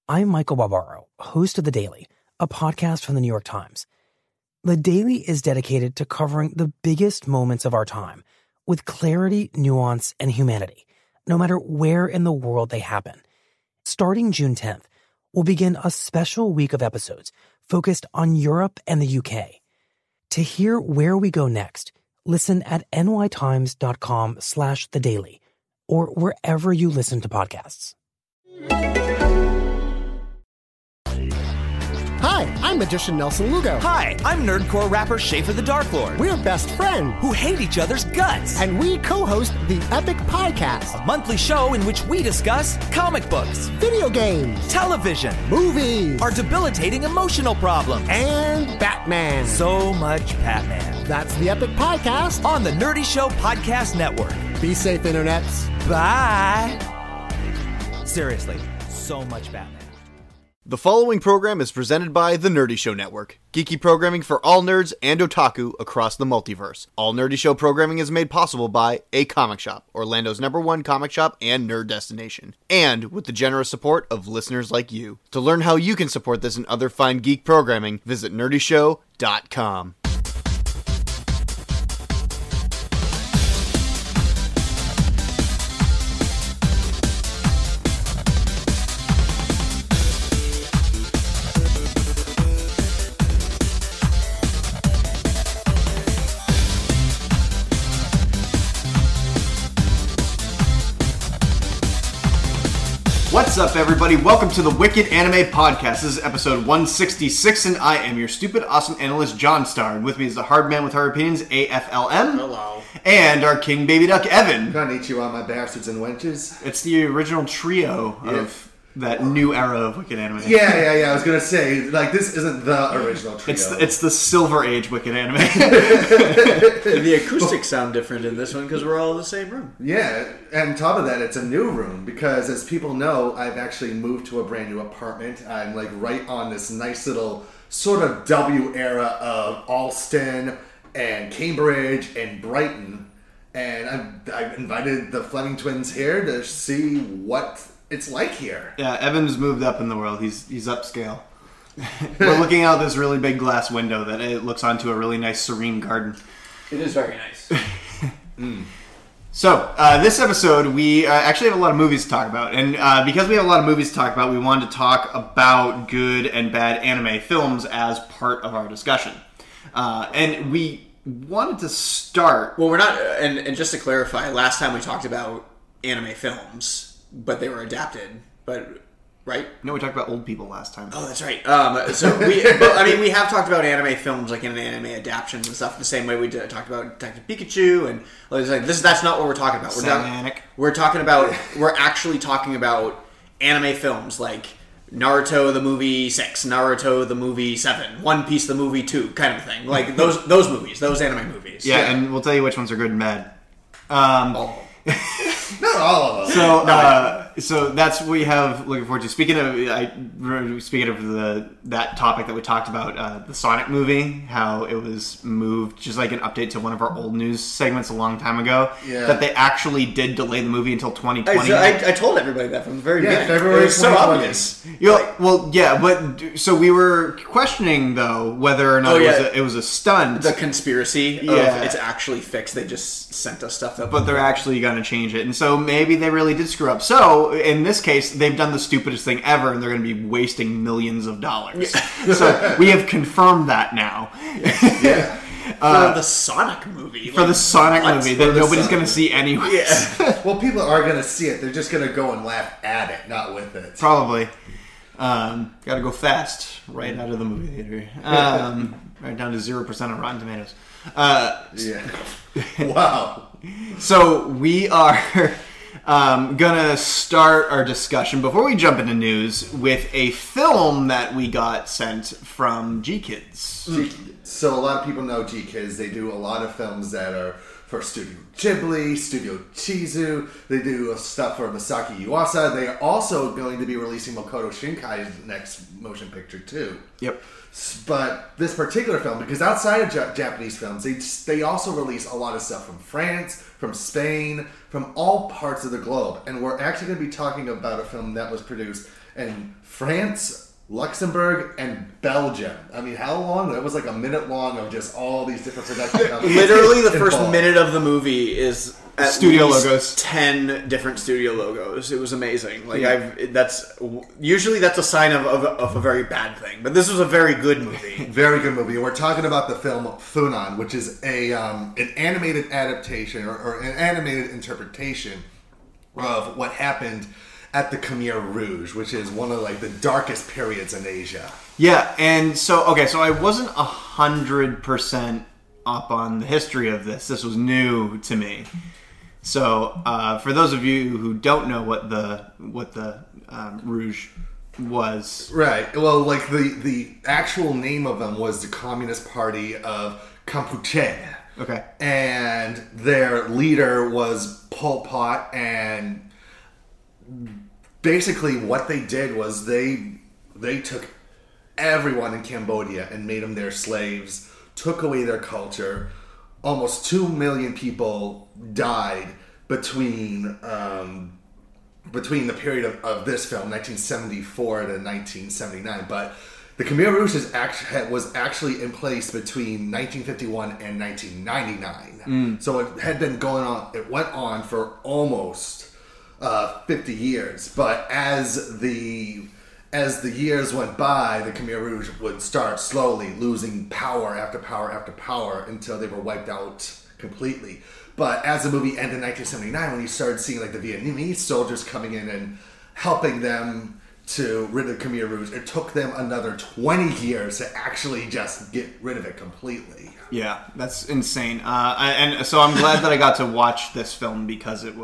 I'm Michael Barbaro, host of The Daily, a podcast from the New York Times. The Daily is dedicated to covering the biggest moments of our time with clarity, nuance, and humanity, no matter where in the world they happen. Starting June 10th, we'll begin a special week of episodes focused on Europe and the UK. To hear where we go next, listen at nytimes.com/thedaily or wherever you listen to podcasts. Hi, I'm magician Nelson Lugo. Hi, I'm nerdcore rapper Schaefer the Dark Lord. We're best friends who hate each other's guts. And we co-host the Epic Podcast, a monthly show in which we discuss comic books, video games, television, movies, our debilitating emotional problems, and Batman. So much Batman. That's the Epic Podcast on the Nerdy Show Podcast Network. Be safe, internets. Bye. Seriously, so much Batman. The following program is presented by The Nerdy Show Network, geeky programming for all nerds and otaku across the multiverse. All Nerdy Show programming is made possible by A Comic Shop, Orlando's #1 comic shop and nerd destination, and with the generous support of listeners like you. To learn how you can support this and other fine geek programming, visit nerdyshow.com. What's up, everybody? Welcome to the Wicked Anime Podcast. This is episode 166, and I am your stupid, awesome analyst, John Starr. And with me is the hard man with hard opinions, AFLM. Hello. And our king baby duck, Evan. Konnichiwa, my bastards and wenches. It's the original trio of that new era of Wicked Anime. Yeah. I was going to say, like, this isn't the original trio. It's the Silver Age Wicked Anime. The acoustics sound different in this one because we're all in the same room. Yeah, and on top of that, it's a new room because, as people know, I've actually moved to a brand new apartment. I'm, like, right on this nice little sort of W era of Alston and Cambridge and Brighton. And I've invited the Fleming twins here to see what it's like here. Yeah, Evan's moved up in the world. He's upscale. We're looking out this really big glass window that it looks onto a really nice serene garden. It is very nice. So, this episode, we actually have a lot of movies to talk about. And because we have a lot of movies to talk about, we wanted to talk about good and bad anime films as part of our discussion. And we wanted to start... Well, we're not... And just to clarify, last time we talked about anime films... But they were adapted, right? No, we talked about old people last time. Oh, that's right. We have talked about anime films, like in anime adaptations and stuff, the same way we talked about Detective Pikachu, and that's not what we're talking about. We're actually talking about anime films, like Naruto the movie 6, Naruto the movie 7, One Piece the movie 2, kind of thing. Like those movies, those anime movies. Yeah, and we'll tell you which ones are good and bad. Not all of them. So that's what we have looking forward to. Speaking of that topic that we talked about, the Sonic movie, how it was moved, just like an update to one of our old news segments a long time ago, that they actually did delay the movie until 2020. I told everybody that from the very beginning. February. It's so obvious. So we were questioning though whether or not it was a stunt. The conspiracy of it's actually fixed. They just sent us stuff that, but they're actually going to change it, and so maybe they really did screw up. So in this case, they've done the stupidest thing ever, and they're going to be wasting millions of dollars. So we have confirmed that now. Yeah. For the Sonic movie. That nobody's going to see anyways. Yeah. Well, people are going to see it. They're just going to go and laugh at it, not with it. Probably. Got to go fast right out of the movie theater. Right down to 0% on Rotten Tomatoes. Wow. So we are gonna start our discussion before we jump into news with a film that we got sent from G-Kids. So a lot of people know G-Kids. They do a lot of films that are for Studio Ghibli, Studio Chizu. They do stuff for Masaki Yuasa. They are also going to be releasing Makoto Shinkai's next motion picture too. Yep. But this particular film, because outside of Japanese films, they also release a lot of stuff from France, from Spain, from all parts of the globe. And we're actually going to be talking about a film that was produced and France, Luxembourg, and Belgium. I mean, how long? That was like a minute long of just all these different production companies. Literally, the first involved. minute of the movie is at Studio least logos. 10 different studio logos. It was amazing. Like Yeah. that's usually a sign of a very bad thing, but this was a very good movie. Very good movie. We're talking about the film Funan, which is an animated adaptation or an animated interpretation of what happened at the Khmer Rouge, which is one of like the darkest periods in Asia. Yeah, and so I wasn't 100% up on the history of this. This was new to me. So for those of you who don't know what the Rouge was, Right. Well, like the actual name of them was the Communist Party of Kampuchea. okay, And their leader was Pol Pot, and basically what they did was they took everyone in Cambodia and made them their slaves, took away their culture. Almost 2 million people died between the period of this film, 1974 to 1979. But the Khmer Rouge was actually in place between 1951 and 1999. So it had been going on. It went on for almost 50 years. But as the years went by, the Khmer Rouge would start slowly losing power after power after power until they were wiped out completely. But as the movie ended in 1979, when you started seeing like the Vietnamese soldiers coming in and helping them to rid of the Khmer Rouge, it took them another 20 years to actually just get rid of it completely. yeah, that's insane. And so I'm glad that I got to watch this film because I'm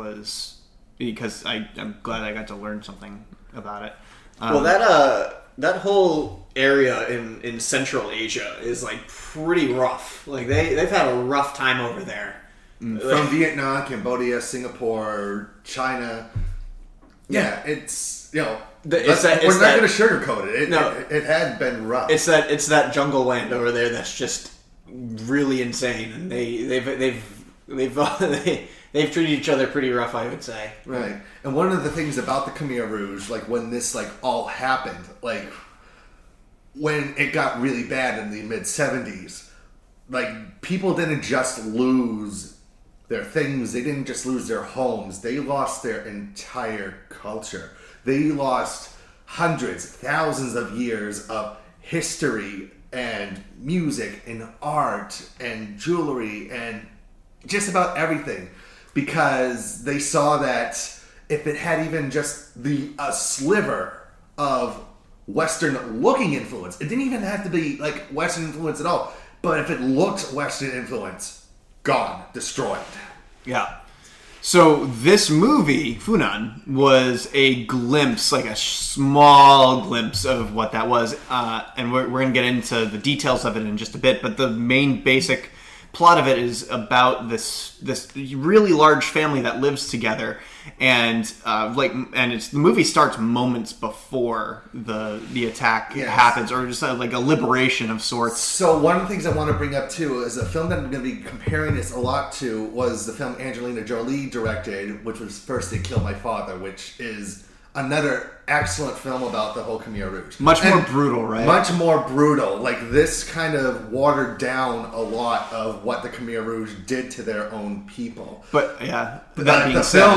glad I got to learn something about it. Well, that whole area in Central Asia is like pretty rough. Like they've had a rough time over there. From Vietnam, Cambodia, Singapore, China. Yeah, it's, we're not going to sugarcoat it. It had been rough. It's that jungle land over there that's just really insane, and they've treated each other pretty rough, I would say. Right. And one of the things about the Khmer Rouge, like when this like all happened, like when it got really bad in the mid-70s, like people didn't just lose their things, they didn't just lose their homes, they lost their entire culture. They lost hundreds, thousands of years of history and music and art and jewelry and just about everything, because they saw that if it had even just a sliver of Western looking influence, it didn't even have to be like Western influence at all, but if it looked Western influence, gone, destroyed. Yeah. So this movie, Funan, was a glimpse, like a small glimpse of what that was. And we're going to get into the details of it in just a bit. But the main basic plot of it is about this really large family that lives together. And the movie starts moments before the attack happens, or just like a liberation of sorts. So one of the things I want to bring up too is a film that I'm going to be comparing this a lot to was the film Angelina Jolie directed, which was First They Killed My Father, which is another excellent film about the whole Khmer Rouge. Much more brutal, right? Much more brutal. Like this kind of watered down a lot of what the Khmer Rouge did to their own people. But yeah, But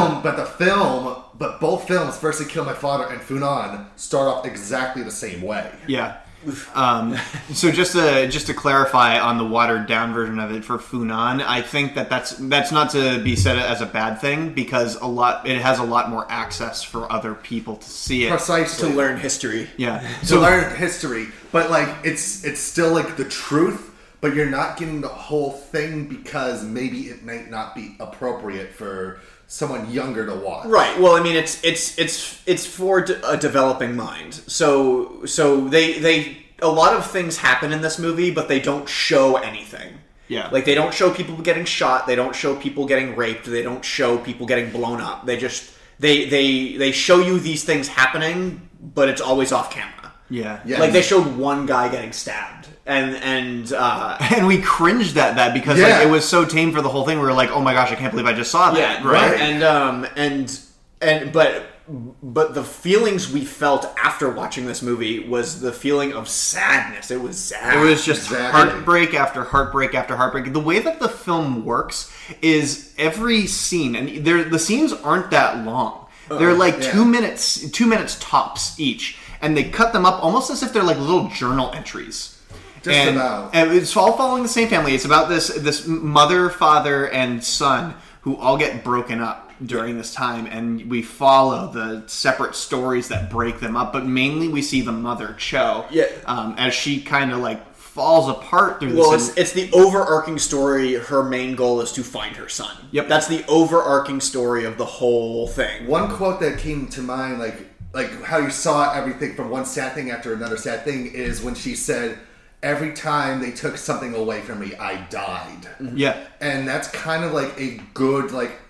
both films, First They Killed My Father and Funan, start off exactly the same way. Yeah. So just to clarify on the watered down version of it for Funan, I think that's not to be said as a bad thing, because it has a lot more access for other people to see it. Precisely. To learn history. Yeah. To learn history. But like it's still like the truth, but you're not getting the whole thing because maybe it might not be appropriate for someone younger to watch. Right. Well, I mean, it's for a developing mind. So they a lot of things happen in this movie, but they don't show anything. Yeah. Like they don't show people getting shot. They don't show people getting raped. They don't show people getting blown up. They just they show you these things happening, but it's always off camera. Yeah. Like they showed one guy getting stabbed. And we cringed at that because like it was so tame for the whole thing. We were like, "Oh my gosh, I can't believe I just saw that!" Yeah, right. And but the feelings we felt after watching this movie was the feeling of sadness. It was sad. It was just heartbreak after heartbreak after heartbreak. The way that the film works is every scene, and the scenes aren't that long. They're like 2 minutes tops each, and they cut them up almost as if they're like little journal entries. And it's all following the same family. It's about this mother, father, and son who all get broken up during this time, and we follow the separate stories that break them up, but mainly we see the mother, Cho, as she kind of like falls apart through this. Well, it's the overarching story. Her main goal is to find her son. Yep. That's the overarching story of the whole thing. One quote that came to mind, like how you saw everything from one sad thing after another sad thing, is when she said, "Every time they took something away from me, I died." Yeah, and that's kind of like a good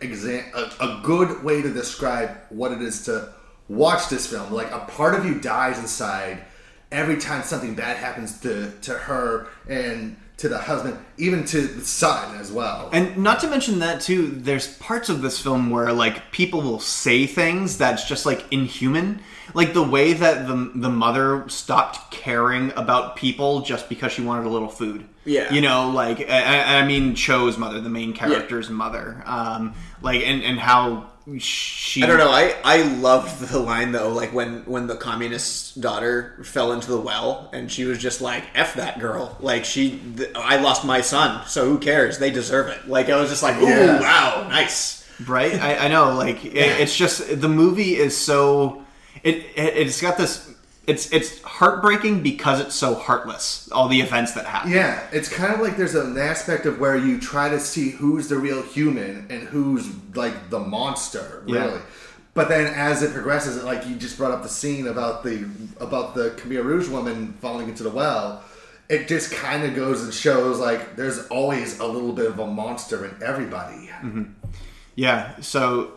a good way to describe what it is to watch this film. Like, a part of you dies inside every time something bad happens to her and to the husband, even to the son as well. And not to mention that too, there's parts of this film where like people will say things that's just like inhuman. Like the way that the mother stopped caring about people just because she wanted a little food. Yeah. You know, like, I mean Cho's mother, the main character's mother. Like, and how she... I don't know, I loved the line though, like when the communist's daughter fell into the well, and she was just like, F that girl. Like, I lost my son, so who cares? They deserve it. Like, I was just like, ooh, wow, nice. Right? I know, like, it's just, the movie is so... It's got this... It's heartbreaking because it's so heartless, all the events that happen. Yeah, it's kind of like there's an aspect of where you try to see who's the real human and who's, like, the monster, really. Yeah. But then as it progresses, like you just brought up the scene about the Khmer Rouge woman falling into the well, it just kind of goes and shows, like, there's always a little bit of a monster in everybody. Mm-hmm. Yeah, so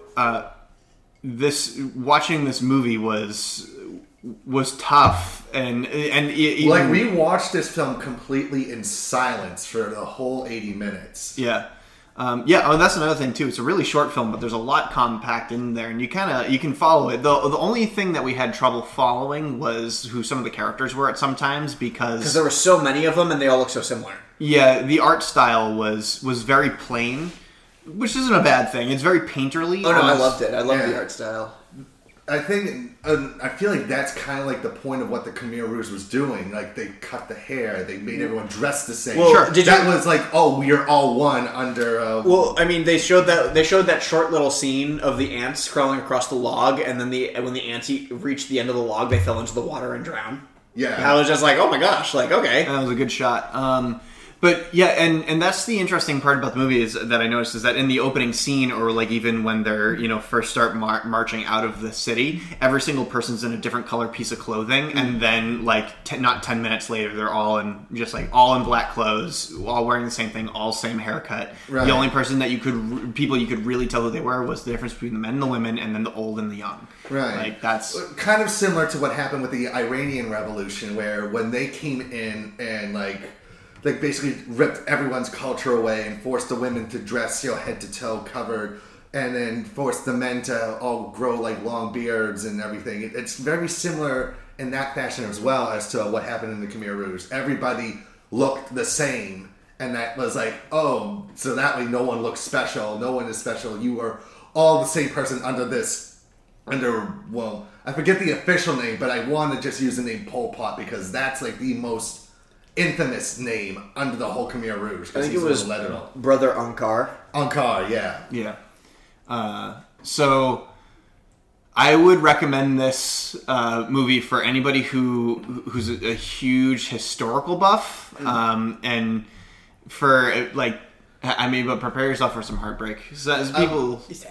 watching this movie was tough, and even, like, we watched this film completely in silence for the whole 80 minutes. Yeah. That's another thing too. It's a really short film, but there's a lot compact in there, and you can follow it. The only thing that we had trouble following was who some of the characters were at sometimes, because there were so many of them and they all look so similar. Yeah, the art style was very plain, which isn't a bad thing. It's very painterly. Oh no, I loved it. I loved the art style. I feel like that's kind of like the point of what the Khmer Rouge was doing. Like, they cut the hair, they made everyone dress the same. Well, sure. That was like, oh, we are all one under. Well, I mean, they showed that short little scene of the ants crawling across the log, and then when the ants reached the end of the log, they fell into the water and drowned. Yeah, and I was just like, oh my gosh, like, okay, that was a good shot. But yeah, and that's the interesting part about the movie is that I noticed is that in the opening scene, or like even when they're first start marching out of the city, every single person's in a different color piece of clothing, and then like not 10 minutes later, they're all in black clothes, all wearing the same thing, all same haircut. Right. The only person that you could really tell who they were was the difference between the men and the women, and then the old and the young. Right. Like, that's kind of similar to what happened with the Iranian Revolution, where when they came in and like basically ripped everyone's culture away and forced the women to dress, head to toe covered, and then forced the men to all grow like long beards and everything. It's very similar in that fashion as well as to what happened in the Khmer Rouge. Everybody looked the same, and that was like, oh, so that way no one looks special. No one is special. You are all the same person under, well, I forget the official name, but I want to just use the name Pol Pot because that's like the most infamous name under the whole Khmer Rouge. I think it was Brother Angkar. Angkar, yeah. Yeah. So I would recommend this movie for anybody who's a huge historical buff, and for but prepare yourself for some heartbreak. So people. Sad.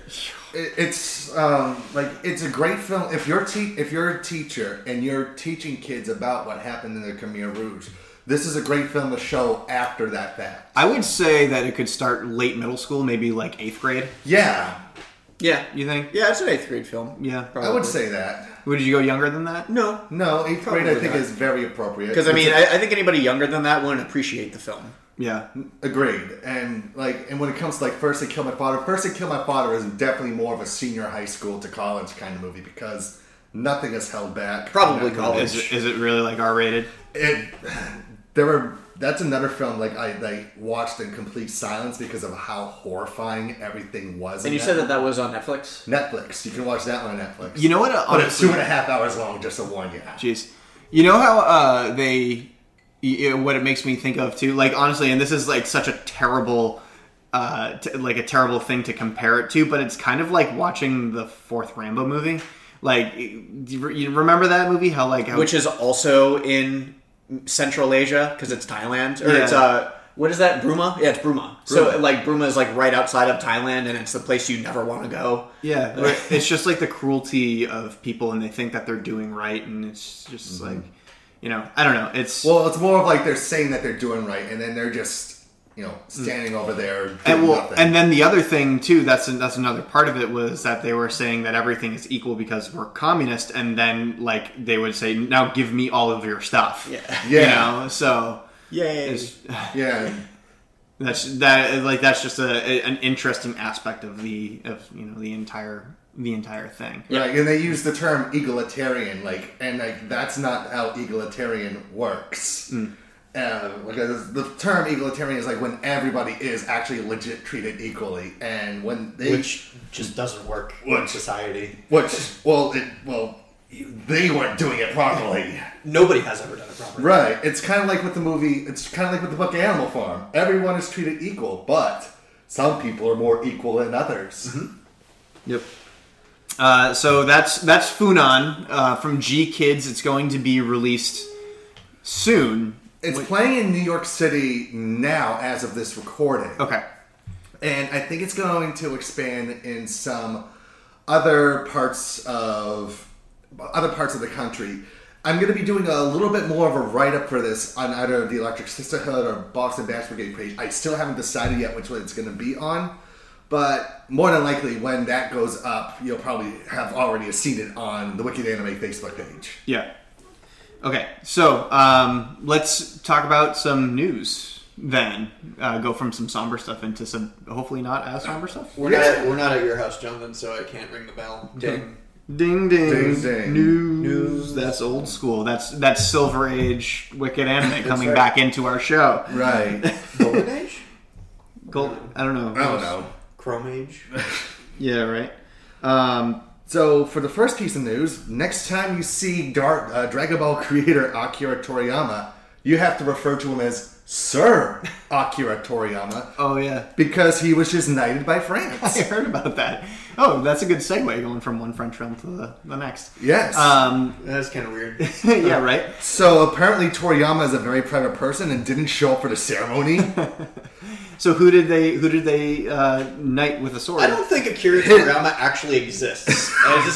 It's it's a great film. If you're a teacher and you're teaching kids about what happened in the Khmer Rouge, this is a great film to show after that fact. I would say that it could start late middle school, maybe like 8th grade. Yeah. Yeah, you think? Yeah, it's an 8th grade film. Yeah, probably. I would say that. Would you go younger than that? No, 8th grade I think is very appropriate. Because I think anybody younger than that wouldn't appreciate the film. Yeah. Agreed. And when it comes to First They Kill My Father is definitely more of a senior high school to college kind of movie because nothing is held back. Probably college. Is it really R-rated? That's another film I watched in complete silence because of how horrifying everything was. And you said that was on Netflix? Netflix. You can watch that one on Netflix. You know what? But it's 2.5 hours long, just to warn you. Jeez. You know how what it makes me think of too, honestly, and this is such a terrible a terrible thing to compare it to, but it's kind of like watching the fourth Rambo movie. You remember that movie? Which is also in Central Asia because it's Thailand, or it's what is that? Burma? Yeah, it's Burma. So Burma is right outside of Thailand, and it's the place you never want to go. Yeah, it's just the cruelty of people, and they think that they're doing right, and it's just I don't know. It's more of they're saying that they're doing right, and then they're just standing over there doing nothing. And then the other thing too, that's another part of it, was that they were saying that everything is equal because we're communist, and then they would say, now give me all of your stuff. Yeah. So yay. That's just an interesting aspect of the entire thing. Right, and they use the term egalitarian, that's not how egalitarian works. Because the term egalitarian is when everybody is actually legit treated equally, and when which just doesn't work in society. They weren't doing it properly. Nobody has ever done it properly. Right. It's kind of like with the movie. It's kind of like with the book Animal Farm. Everyone is treated equal, but some people are more equal than others. Mm-hmm. Yep. So that's Funan from G Kids. It's going to be released soon. It's playing in New York City now as of this recording. Okay. And I think it's going to expand in some other parts of the country. I'm going to be doing a little bit more of a write-up for this on either the Electric Sisterhood or Boston Bash Brigade page. I still haven't decided yet which one it's going to be on. But more than likely, when that goes up, you'll probably have already seen it on the Wicked Anime Facebook page. Yeah. Okay, so let's talk about some news then. Go from some somber stuff into some hopefully not as somber stuff. We're not at your house, Jonathan, so I can't ring the bell. Ding. Ding ding. Ding ding. News. That's old school. That's Silver Age Wicked Anime coming back into our show. Right. Golden Age? I don't know. Chrome Age? Yeah, right. So, for the first piece of news, next time you see Dragon Ball creator Akira Toriyama, you have to refer to him as Sir Akira Toriyama. Oh, yeah. Because he was just knighted by France. I heard about that. Oh, that's a good segue going from one French film to the next. Yes. That's kind of weird. Yeah, right? So, apparently Toriyama is a very private person and didn't show up for the ceremony. So who did they knight with a sword? I don't think Akira Toriyama actually exists.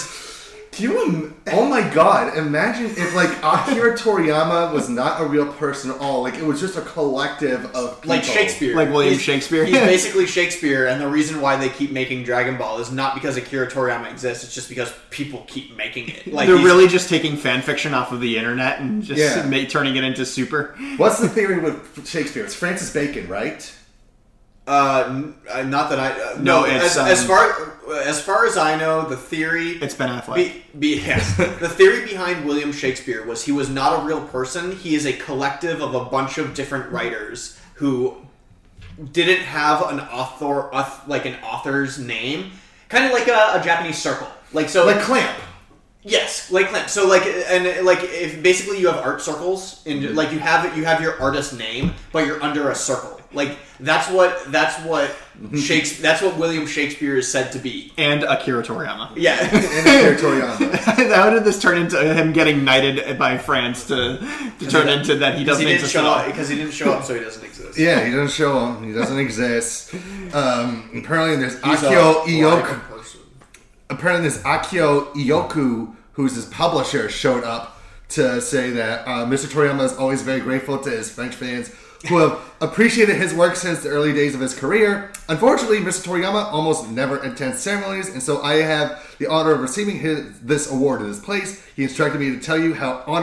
Oh my god, imagine if Akira Toriyama was not a real person at all. It was just a collective of people. Like Shakespeare. Like William Shakespeare. He's basically Shakespeare, and the reason why they keep making Dragon Ball is not because Akira Toriyama exists, it's just because people keep making it. They're really just taking fan fiction off of the internet and just turning it into super. What's the theory with Shakespeare? It's Francis Bacon, right? Not that I no. It's as far as I know, the theory it's Ben Affleck. Yes, the theory behind William Shakespeare was he was not a real person. He is a collective of a bunch of different writers who didn't have an author's name, kind of like a Japanese circle, like Clamp. Yes, like Clamp. So if basically you have art circles and you have your artist name, but you're under a circle. That's what William Shakespeare is said to be. And Akira Toriyama. Yeah. And Akira Toriyama. How did this turn into him getting knighted by France to turn into that he doesn't exist at all? Because he didn't show up, so he doesn't exist. Yeah, he doesn't show up. He doesn't exist. Apparently there's Akio Ioku. Apparently there's Akio Ioku, who's his publisher, showed up to say that Mr. Toriyama is always very grateful to his French fans who have appreciated his work since the early days of his career. Unfortunately, Mr. Toriyama almost never attends ceremonies, and so I have the honor of receiving this award in his place. He instructed me to tell you how honored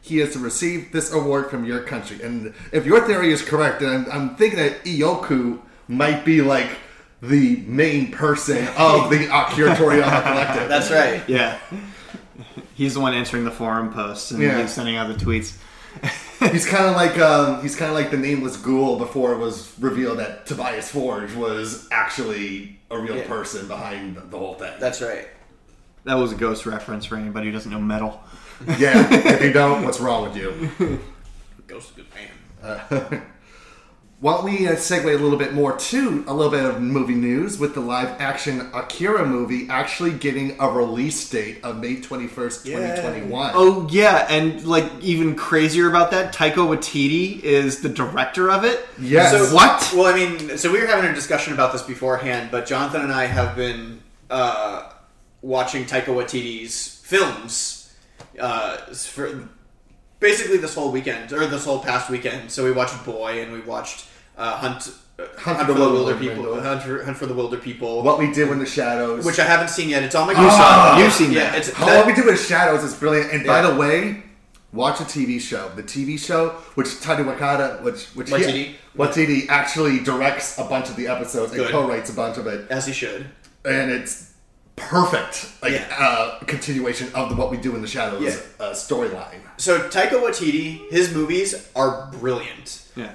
he is to receive this award from your country. And if your theory is correct, then I'm thinking that Ioku might be like the main person of the Akira Toriyama Collective. That's right. Yeah. He's the one answering the forum posts and he's sending out the tweets. He's kind of like the nameless ghoul before it was revealed that Tobias Forge was actually a real person behind the whole thing. That's right. That was a Ghost reference for anybody who doesn't know metal. Yeah, if you don't, what's wrong with you? Ghost is a good band. Why don't we segue a little bit more to a little bit of movie news with the live-action Akira movie actually getting a release date of May 21st, 2021. Oh, yeah, and like even crazier about that, Taika Waititi is the director of it. Yes. So, what? Well, I mean, so we were having a discussion about this beforehand, but Jonathan and I have been watching Taika Waititi's films for basically this whole weekend, or this whole past weekend. So we watched Boy, and we watched Hunt for the Wilder People. Hunt for the Wilder People. What We Did in the Shadows. Which I haven't seen yet. It's on my You've seen that. It's, What We Did with Shadows is brilliant. And by the way, watch the TV show. The TV show, which Tani Wakata, Waititi actually directs a bunch of the episodes and co-writes a bunch of it. As he should. And it's perfect, continuation of the What We Do in the Shadows storyline. So Taika Waititi, his movies are brilliant. Yeah.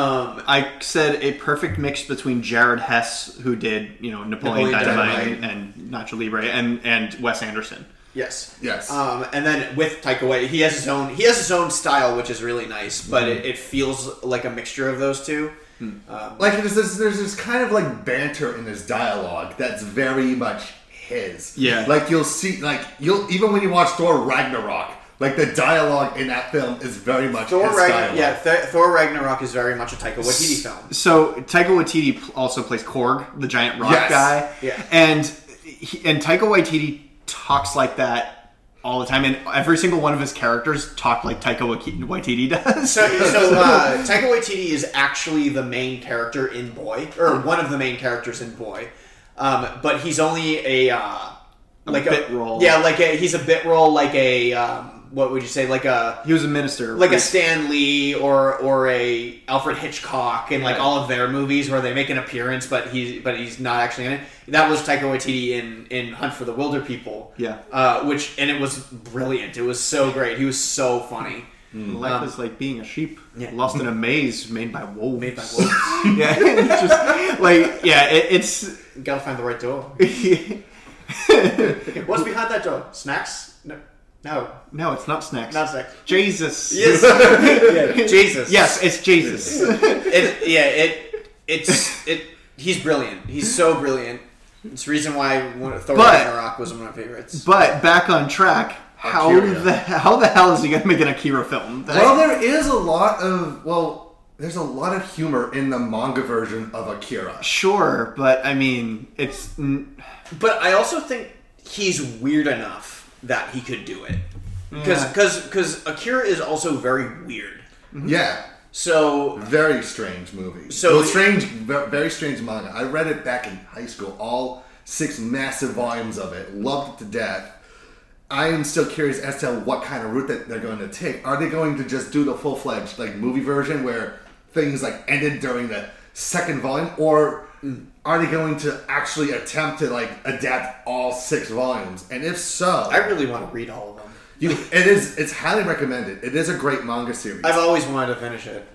I said a perfect mix between Jared Hess, who did Napoleon Dynamite and Nacho Libre, and Wes Anderson. Yes. And then with Taika Waititi, he has his own style, which is really nice, but it feels like a mixture of those two. There's this kind of like banter in his dialogue that's very much his. Yeah. Like you'll see, even when you watch Thor Ragnarok, like the dialogue in that film is very much his style. Thor Ragnarok is very much a Taika Waititi film. So Taika Waititi also plays Korg, the giant rock guy. Yeah. And Taika Waititi talks like that all the time, and every single one of his characters talk like Taika Waititi does. So Taika Waititi is actually the main character in Boy, or one of the main characters in Boy, but he's only a bit role. Yeah, he's a bit role, like a what would you say, like a he was a minister, like a Stan Lee or a Alfred Hitchcock in like all of their movies where they make an appearance, but he's not actually in it. That was Taika Waititi in Hunt for the Wilder People. Yeah, and it was brilliant. It was so great. He was so funny. Life is like being a sheep lost in a maze made by wolves. Yeah, it's just it's you gotta find the right door. What's behind that door? Snacks? No, it's not snacks. Not snacks. Jesus. Yes. Jesus. Yes, it's Jesus. He's brilliant. He's so brilliant. It's the reason why Thor Ragnarok was one of my favorites. But back on track. How the hell is he going to make an Akira film? There's a lot of humor in the manga version of Akira. Sure, but I mean, it's. But I also think he's weird enough that he could do it, because Akira is also very weird. Yeah. So very strange movie. Very strange manga. I read it back in high school, all 6 massive volumes of it. Loved it to death. I am still curious as to what kind of route that they're going to take. Are they going to just do the full-fledged movie version where things ended during the second volume, or are they going to actually attempt to adapt all 6 volumes? And if so, I really want to read all of them. It's highly recommended. It is a great manga series. I've always wanted to finish it.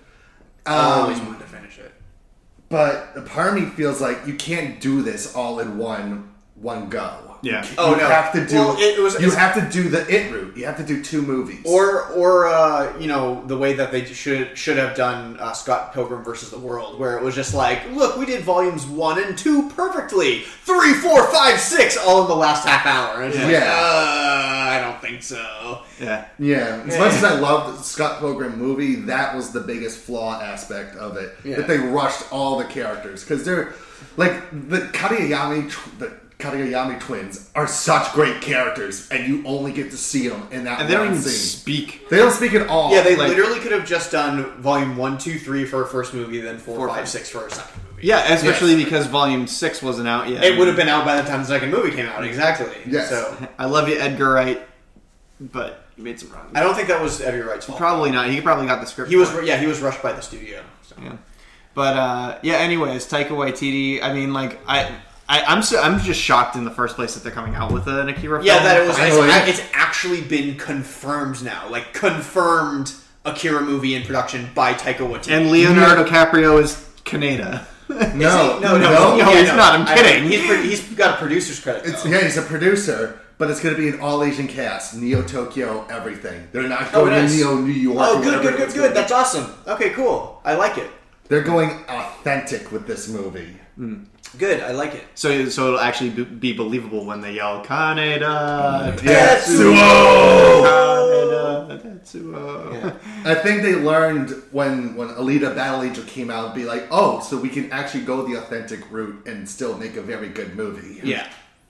But a part of me feels like you can't do this all in one go. Yeah. You have to do. You have to do the It route. You have to do 2 movies. Or the way that they should have done Scott Pilgrim versus the World, where it was just like, look, we did volumes 1 and 2 perfectly, 3, 4, 5, 6, all in the last half hour. And it's I don't think so. Yeah. As much as I loved the Scott Pilgrim movie, that was the biggest flaw aspect of it. Yeah. That they rushed all the characters, because they're the Katayami twins are such great characters, and you only get to see them in that one scene. And they don't even speak. They don't speak at all. Yeah, they literally could have just done volume 1, 2, 3 for a first movie, then 4, 5, 6 for a second movie. Yeah, especially because volume 6 wasn't out yet. It would have been out by the time the second movie came out, exactly. Yes. So I love you, Edgar Wright, but He made some wrong. I don't think that was Edgar Wright's fault. Probably not. He probably got the script. He was rushed by the studio. So. Yeah. But anyways, Taika Waititi. I mean, like I'm just shocked in the first place that they're coming out with an Akira film. Yeah, that it was. It's actually been confirmed now. Like confirmed Akira movie in production by Taika Waititi. And Leonardo DiCaprio is Kaneda. No, he's not. I'm kidding. He's got a producer's credit. He's a producer, but it's going to be an all-Asian cast. Neo Tokyo, everything. They're not going to Neo New York. Oh, good. That's awesome. Okay, cool. I like it. They're going authentic with this movie. Good, I like it. So it'll actually be believable when they yell Kaneda Tetsuo! Kaneda Tetsuo. Yeah. I think they learned when Alita Battle Angel came out, be like, oh, so we can actually go the authentic route and still make a very good movie. Yeah,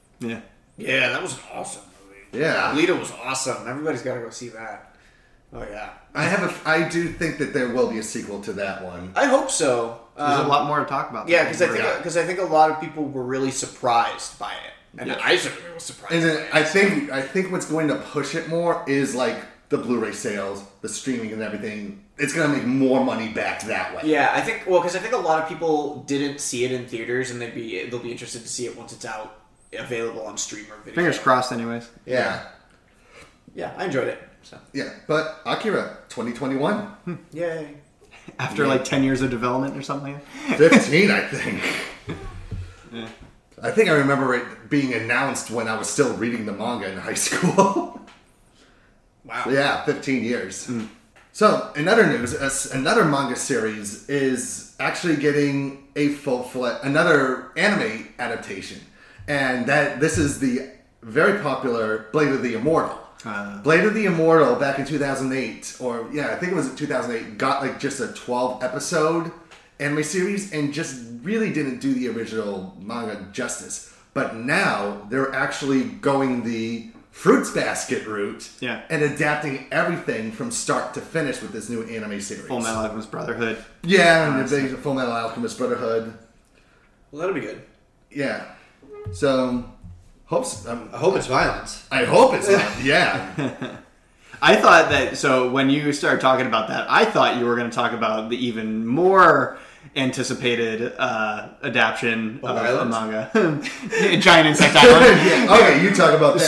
that was an awesome movie. Yeah. Alita was awesome. Everybody's got to go see that. Oh yeah. I do think that there will be a sequel to that one. I hope so. There's a lot more to talk about. Yeah, because I think a lot of people were really surprised by it, and I certainly was surprised. And then I think what's going to push it more is like the Blu-ray sales, the streaming, and everything. It's going to make more money back that way. Yeah, I think a lot of people didn't see it in theaters, and they'll be interested to see it once it's out available on streamer video. Fingers crossed, anyways. Yeah. Yeah, I enjoyed it. So. Yeah, but Akira 2021. Yay. After like 10 years of development or something? 15, I think. Yeah. I think I remember it being announced when I was still reading the manga in high school. Wow. So yeah, 15 years. So, in other news, another manga series is actually getting a another anime adaptation. And this is the very popular Blade of the Immortal. Blade of the Immortal back in 2008, I think it was in 2008, got like just a 12 episode anime series and just really didn't do the original manga justice. But now they're actually going the Fruits Basket route and adapting everything from start to finish with this new anime series. Full Metal Alchemist Brotherhood. Yeah, and the Full Metal Alchemist Brotherhood. Well, that'll be good. Yeah. So... I hope it's violence. I hope it's not. Yeah. I thought that, so when you started talking about that, I thought you were going to talk about the even more anticipated adaptation of a manga. Giant Insect Island. Okay, you talk about that.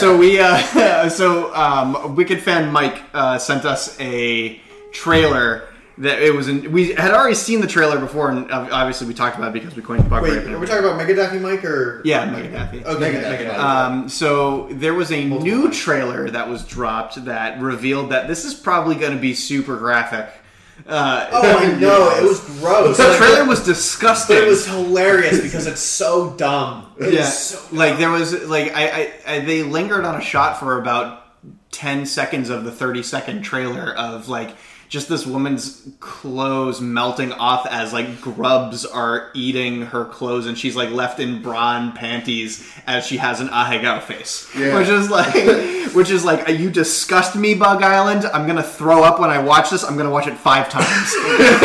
So Wicked fan Mike sent us a trailer that it was we had already seen the trailer before, and obviously we talked about it because we coined Bug Rape. Are we talking about Megadaphy Mike or? Yeah, Megadaphy. Okay, Megadaphy. So there was a new trailer that was dropped that revealed that this is probably going to be super graphic. I know, it was gross. The trailer was disgusting. But it was hilarious because it's so dumb. There was they lingered on a shot for about 10 seconds of the 30-second trailer of like just this woman's clothes melting off as like grubs are eating her clothes, and she's like left in bra and panties as she has an ahegao face, which is like you disgust me, Bug Island. I'm gonna throw up when I watch this. I'm gonna watch it 5 times.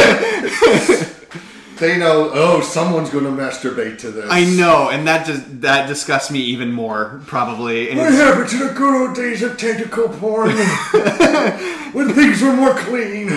They know, someone's going to masturbate to this. I know, and that disgusts me even more, probably. What happened to the good old days of tentacle porn? When things were more clean.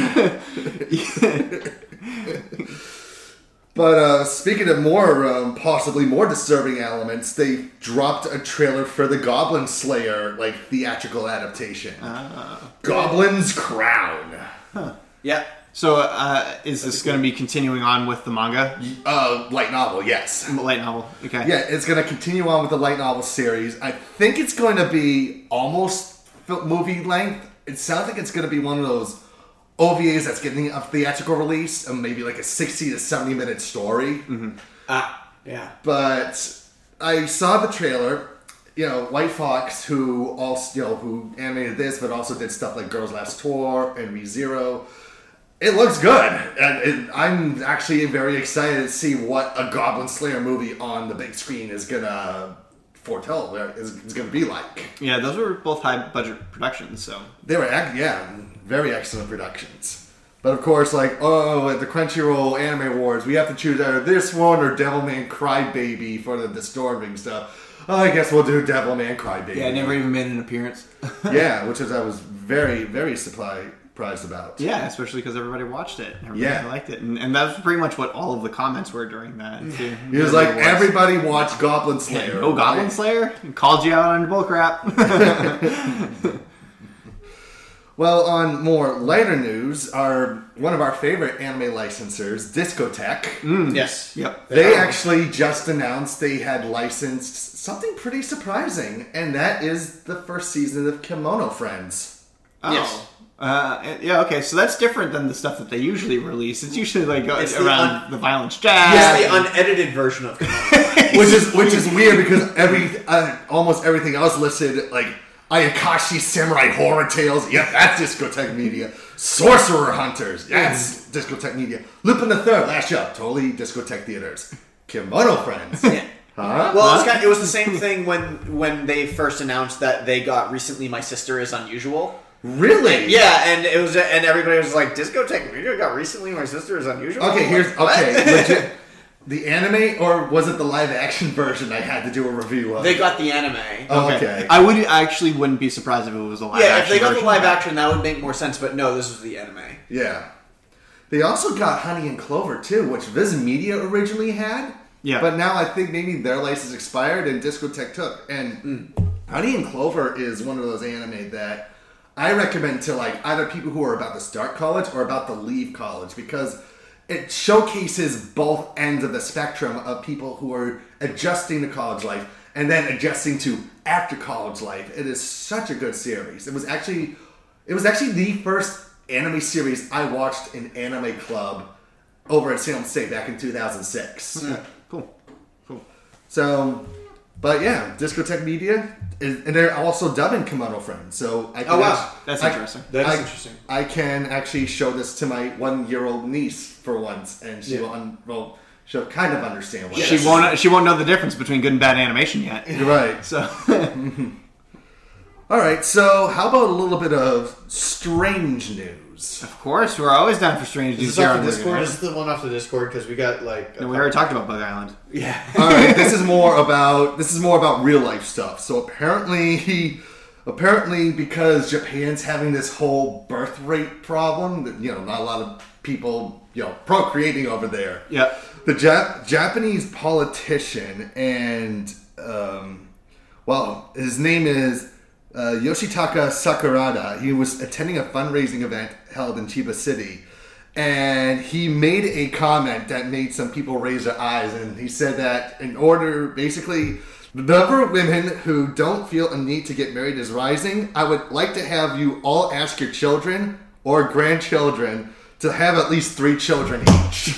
But speaking of more, possibly more disturbing elements, they dropped a trailer for the Goblin Slayer, theatrical adaptation. Goblin's Crown. Huh. Yeah. So, is this going to be continuing on with the manga? Light novel, yes. Light novel, okay. Yeah, it's going to continue on with the light novel series. I think it's going to be almost movie length. It sounds like it's going to be one of those OVAs that's getting a theatrical release, and maybe like a 60 to 70 minute story. Mm-hmm. Yeah. But I saw the trailer. White Fox, who also, who animated this, but also did stuff like Girls Last Tour and ReZero. It looks good, and I'm actually very excited to see what a Goblin Slayer movie on the big screen is gonna foretell. Is gonna be like. Yeah, those were both high budget productions, so they were very excellent productions. But of course, at the Crunchyroll Anime Awards, we have to choose either this one or Devilman Crybaby for the disturbing stuff. I guess we'll do Devilman Crybaby. Yeah, it never even made an appearance. Yeah, which I was very, very surprised about. Yeah, especially because everybody watched it. Everybody liked it. And that was pretty much what all of the comments were during that, too. He was like, everybody watched Goblin Slayer. Yeah, no Goblin Slayer? Called you out on your bullcrap. Well, on more lighter news, one of our favorite anime licensors, Discotek. Yes. Yep. They actually just announced they had licensed something pretty surprising, and that is the first season of Kemono Friends. Oh. Yes. Yeah, okay, so that's different than the stuff that they usually release. It's usually like It's around the violence jazz. It's the unedited version of Kemono. which is weird because almost everything else listed, like Ayakashi Samurai Horror Tales, yep, that's Discotek Media. Sorcerer Hunters, that's Discotek Media. Lupin the Third, last year, totally Discotek Theaters. Kimono Friends. Yeah. Huh? Well, it was the same thing when they first announced that they got recently My Sister Is Unusual. Really? Yeah, and it was, and everybody was like, Discotek Media got recently My Sister Is Unusual. Okay, What? legit. The anime, or was it the live action version I had to do a review of? They got the anime. Oh, okay. I actually wouldn't be surprised if it was a live action. Yeah, if they got the version. live action, that would make more sense. But no, this was the anime. Yeah. They also got Honey and Clover, too, which Viz Media originally had. Yeah. But now I think maybe their license expired and Discotek took. And Honey and Clover is one of those anime that I recommend to like either people who are about to start college or about to leave college, because it showcases both ends of the spectrum of people who are adjusting to college life and then adjusting to after college life. It is such a good series. It was actually the first anime series I watched in Anime Club over at Salem State back in 2006. Yeah, cool. So, but yeah, Discotek Media, and they're also dubbing Kimono Friends. So I can That's interesting. That is interesting. I can actually show this to my 1-year-old niece for once, and she will she'll kind of understand what She won't know the difference between good and bad animation yet. You're right. So All right, so how about a little bit of strange news? of course, we're always down for strange Is news this here off on the the Discord? This is the one off the Discord because we got like. No, we already talked about Bug Island. Yeah. All right, this is more about real life stuff. So apparently because Japan's having this whole birth rate problem, that not a lot of people procreating over there. Yeah. The Japanese politician and his name is Yoshitaka Sakurada. He was attending a fundraising event held in Chiba City, and he made a comment that made some people raise their eyes. And he said that basically, the number of women who don't feel a need to get married is rising. I would like to have you all ask your children or grandchildren to have at least 3 children each.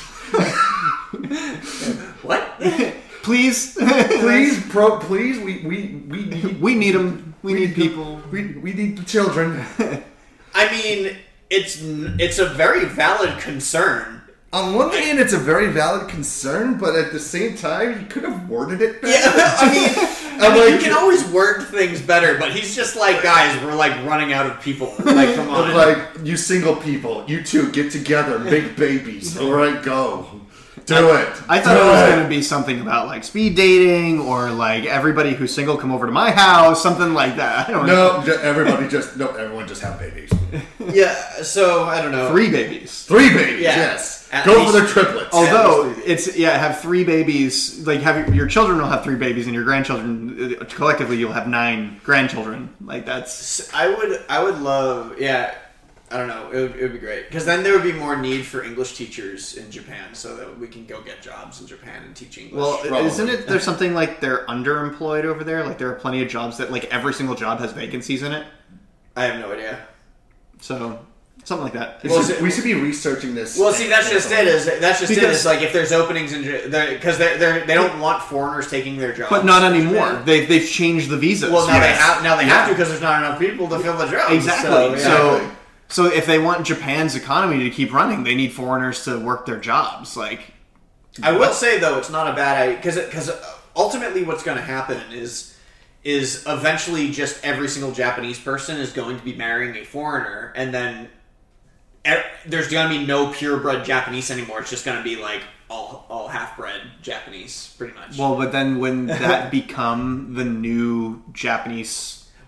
What? Please, please, we need them. We need people. We need children. I mean, it's a very valid concern. On one hand, it's a very valid concern, but at the same time, he could have worded it better. Yeah, I mean, you can always word things better, but he's just like, guys, we're like running out of people. Like, come on. Like, you single people, you two get together, make babies. All right, go. Do it. I thought it was going to be something about like speed dating or like everybody who's single come over to my house, something like that. I don't know. Everyone just have babies. Yeah, so I don't know. 3 babies. 3 babies, Yeah. yes. At Go least- for the triplets. Although have 3 babies. Like your children will have 3 babies, and your grandchildren collectively you'll have 9 grandchildren. Like that's. I would love. Yeah, I don't know. It would be great because then there would be more need for English teachers in Japan, so that we can go get jobs in Japan and teach English. Well, isn't it? There's something like they're underemployed over there. Like there are plenty of jobs that like every single job has vacancies in it. I have no idea. So something like that. We should be researching this. Well, see, that's just it. Is like if there's openings in because they don't want foreigners taking their jobs, But not anymore. They've changed the visas. Well, now Yes. they have to because there's not enough people to fill the jobs. Exactly. So, yeah. So if they want Japan's economy to keep running, they need foreigners to work their jobs. Like, I will say though, it's not a bad idea because ultimately, what's going to happen is eventually just every single Japanese person is going to be marrying a foreigner, and then there's going to be no purebred Japanese anymore. It's just going to be like all half-bred Japanese, pretty much. well, but then when that become the new Japanese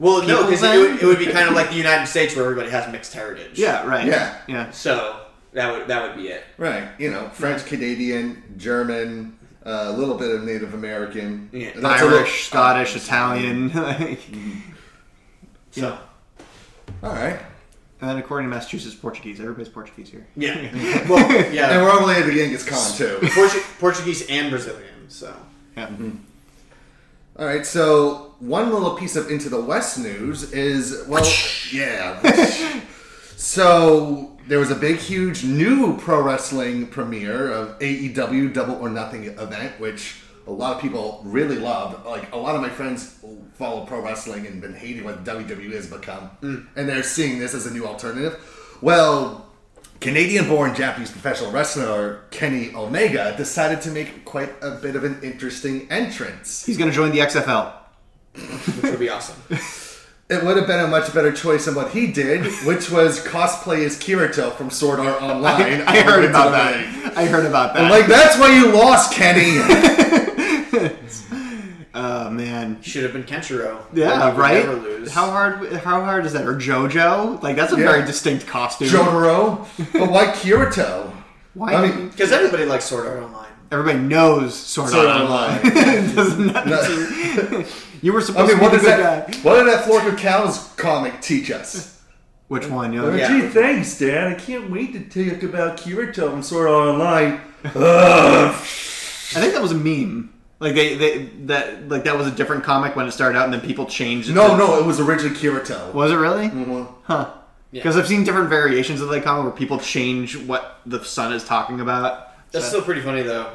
Well, no, people because then? it would be kind of like the United States where everybody has mixed heritage. Yeah, right. Yeah. So that would be it. Right. French, Canadian, German, a little bit of Native American. Yeah. That's a little- Irish, Scottish, Italian. So. All right. And then according to Massachusetts, Portuguese. Everybody's Portuguese here. Yeah. Well, yeah. And we're all related to Genghis Khan, too. Portuguese and Brazilian, so. Yeah. All right, so one little piece of Into the West news is, well, yeah. So there was a big, huge new pro wrestling premiere of AEW Double or Nothing event, which a lot of people really love. Like, a lot of my friends who follow pro wrestling and been hating what WWE has become. And they're seeing this as a new alternative. Well, Canadian-born Japanese professional wrestler Kenny Omega decided to make quite a bit of an interesting entrance. He's going to join the XFL. Which would be awesome. It would have been a much better choice than what he did, which was cosplay as Kirito from Sword Art Online. I heard about that. I heard about that. I'm like, that's why you lost, Kenny. Oh man, Should have been Kenshiro. yeah, He would right. Never lose. How hard is that? Or JoJo? Like that's a Yeah. very distinct costume. Jotaro. But why Kirito? Why? I mean, Because everybody likes Sword Art Online. Everybody knows Sword Sword Art Art Online. Doesn't that- You were I supposed mean, to what be does the good that? guy. What did that Florida Cows comic teach us? Which one? Yeah. Gee, thanks, Dad. I can't wait to talk about Kirito from Sword Art Online. Ugh. I think that was a meme. Like that was a different comic when it started out, and then people changed it. No, it was originally Kirito. Was it really? Mhm. Huh. Because I've seen different variations of that comic where people change what the sun is talking about. That's still pretty funny, though.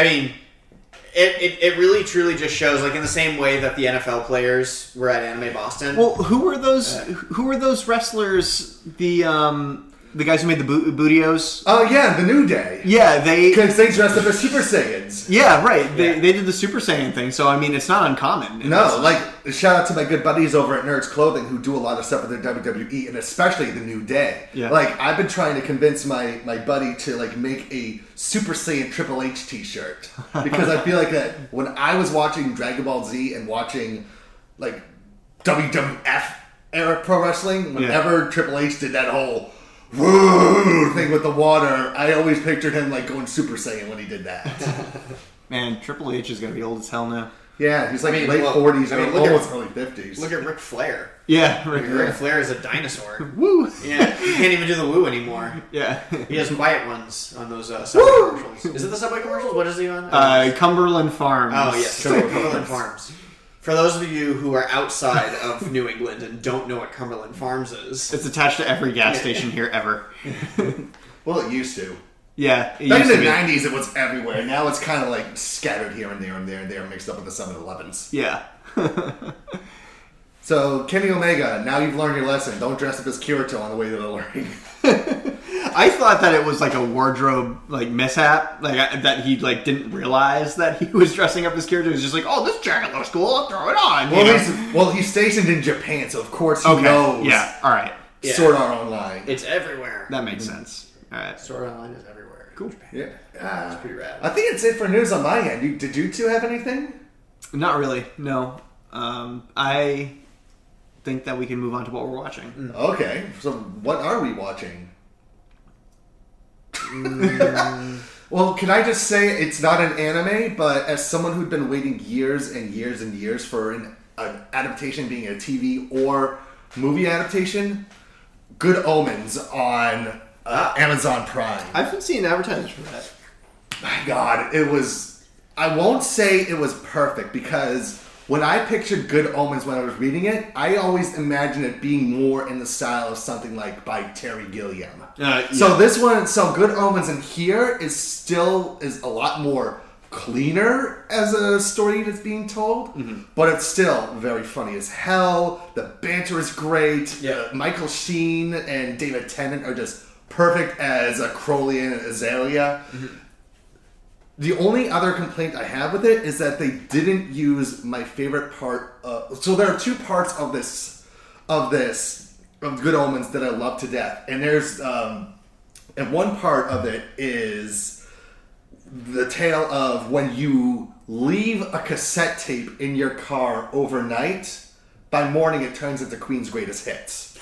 It really truly just shows, like, in the same way that the NFL players were at Anime Boston. Well, who were those? Who were those wrestlers? The guys who made the Bootios. Oh, yeah, the New Day. Yeah, they. Because they dressed up as Super Saiyans. Yeah, right. They did the Super Saiyan thing, so I mean, it's not uncommon. No, like, shout out to my good buddies over at Nerds Clothing who do a lot of stuff with their WWE, and especially the New Day. Yeah. Like, I've been trying to convince my buddy to, like, make a Super Saiyan Triple H t-shirt. Because I feel like that when I was watching Dragon Ball Z and watching, like, WWF era pro wrestling, whenever Triple H did that whole woo thing with the water, I always pictured him, like, going Super Saiyan when he did that. Man, Triple H is gonna be old as hell now. Yeah, he's like I mean, late well, 40s, I mean, or look almost at- early 50s. Look at Ric Flair. Yeah, Ric Flair is a dinosaur. Woo. Yeah, he can't even do the woo anymore. Yeah. He has quiet runs on those Subway commercials. Is it the Subway commercials? What is he on? Cumberland Farms. Oh, yes. Cumberland Farms. For those of you who are outside of New England and don't know what Cumberland Farms is, It's attached to every gas station here ever. Well, it used to. Yeah, it Back in used the to be. 90s, it was everywhere. Now it's kind of like scattered here and there and there and there, mixed up with the 7-Elevens. Yeah. So, Kenny Omega, now you've learned your lesson. Don't dress up as Kirito on the way to the ring. I thought that it was like a wardrobe like mishap, that he like didn't realize that he was dressing up as character. He was just like, "Oh, this jacket looks cool. I'll throw it on." He's stationed in Japan, so of course he knows. Yeah. All right. Yeah. Sword Art Online. it's everywhere. That makes sense. All right. Sword Art Online is everywhere. Cool. Yeah. It's pretty rad. I think it's it for news on my end. Did you two have anything? Not really. No. I think that we can move on to what we're watching. Okay, so what are we watching? Well, can I just say it's not an anime, but as someone who'd been waiting years and years and years for an adaptation being a TV or movie adaptation, Good Omens on Amazon Prime. I haven't seen advertisements for that. My God, it was... I won't say it was perfect because when I pictured Good Omens when I was reading it, I always imagined it being more in the style of something like by Terry Gilliam. So this one, Good Omens in here is a lot more cleaner as a story that's being told, but it's still very funny as hell. The banter is great. Yeah. Michael Sheen and David Tennant are just perfect as Crowley and Azalea. The only other complaint I have with it is that they didn't use my favorite part. So there are two parts of Good Omens that I love to death, and there's and one part of it is the tale of when you leave a cassette tape in your car overnight by morning it turns into Queen's Greatest Hits.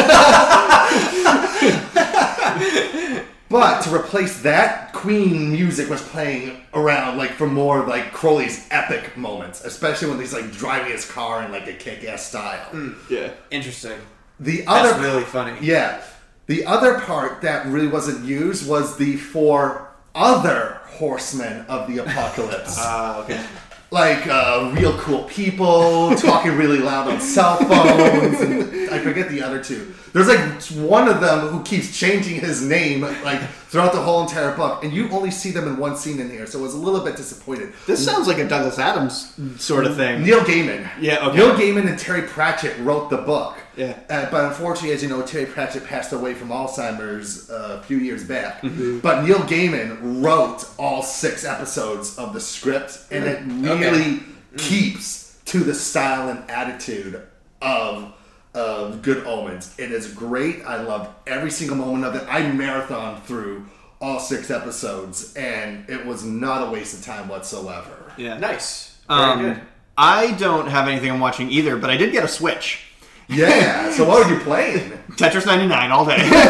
But to replace that, Queen music was playing around like for more like Crowley's epic moments, especially when he's like driving his car in like a kick-ass style. Yeah, interesting. That's really funny. Yeah, the other part that really wasn't used was the 4 other horsemen of the apocalypse. Okay. Like real cool people talking really loud on cell phones, and I forget the other 2. There's like one of them who keeps changing his name like throughout the whole entire book, and you only see them in one scene in here, so I was a little bit disappointed. This sounds like a Douglas Adams sort of thing. Neil Gaiman. Yeah, okay. Neil Gaiman and Terry Pratchett wrote the book. Yeah. But unfortunately, as you know, Terry Pratchett passed away from Alzheimer's a few years back. Mm-hmm. But Neil Gaiman wrote all 6 episodes of the script, and it really keeps to the style and attitude of Good Omens. It is great. I loved every single moment of it. I marathoned through all 6 episodes, and it was not a waste of time whatsoever. Yeah. Nice. Very good. I don't have anything I'm watching either, but I did get a Switch. Yeah, so what were you playing? Tetris 99 all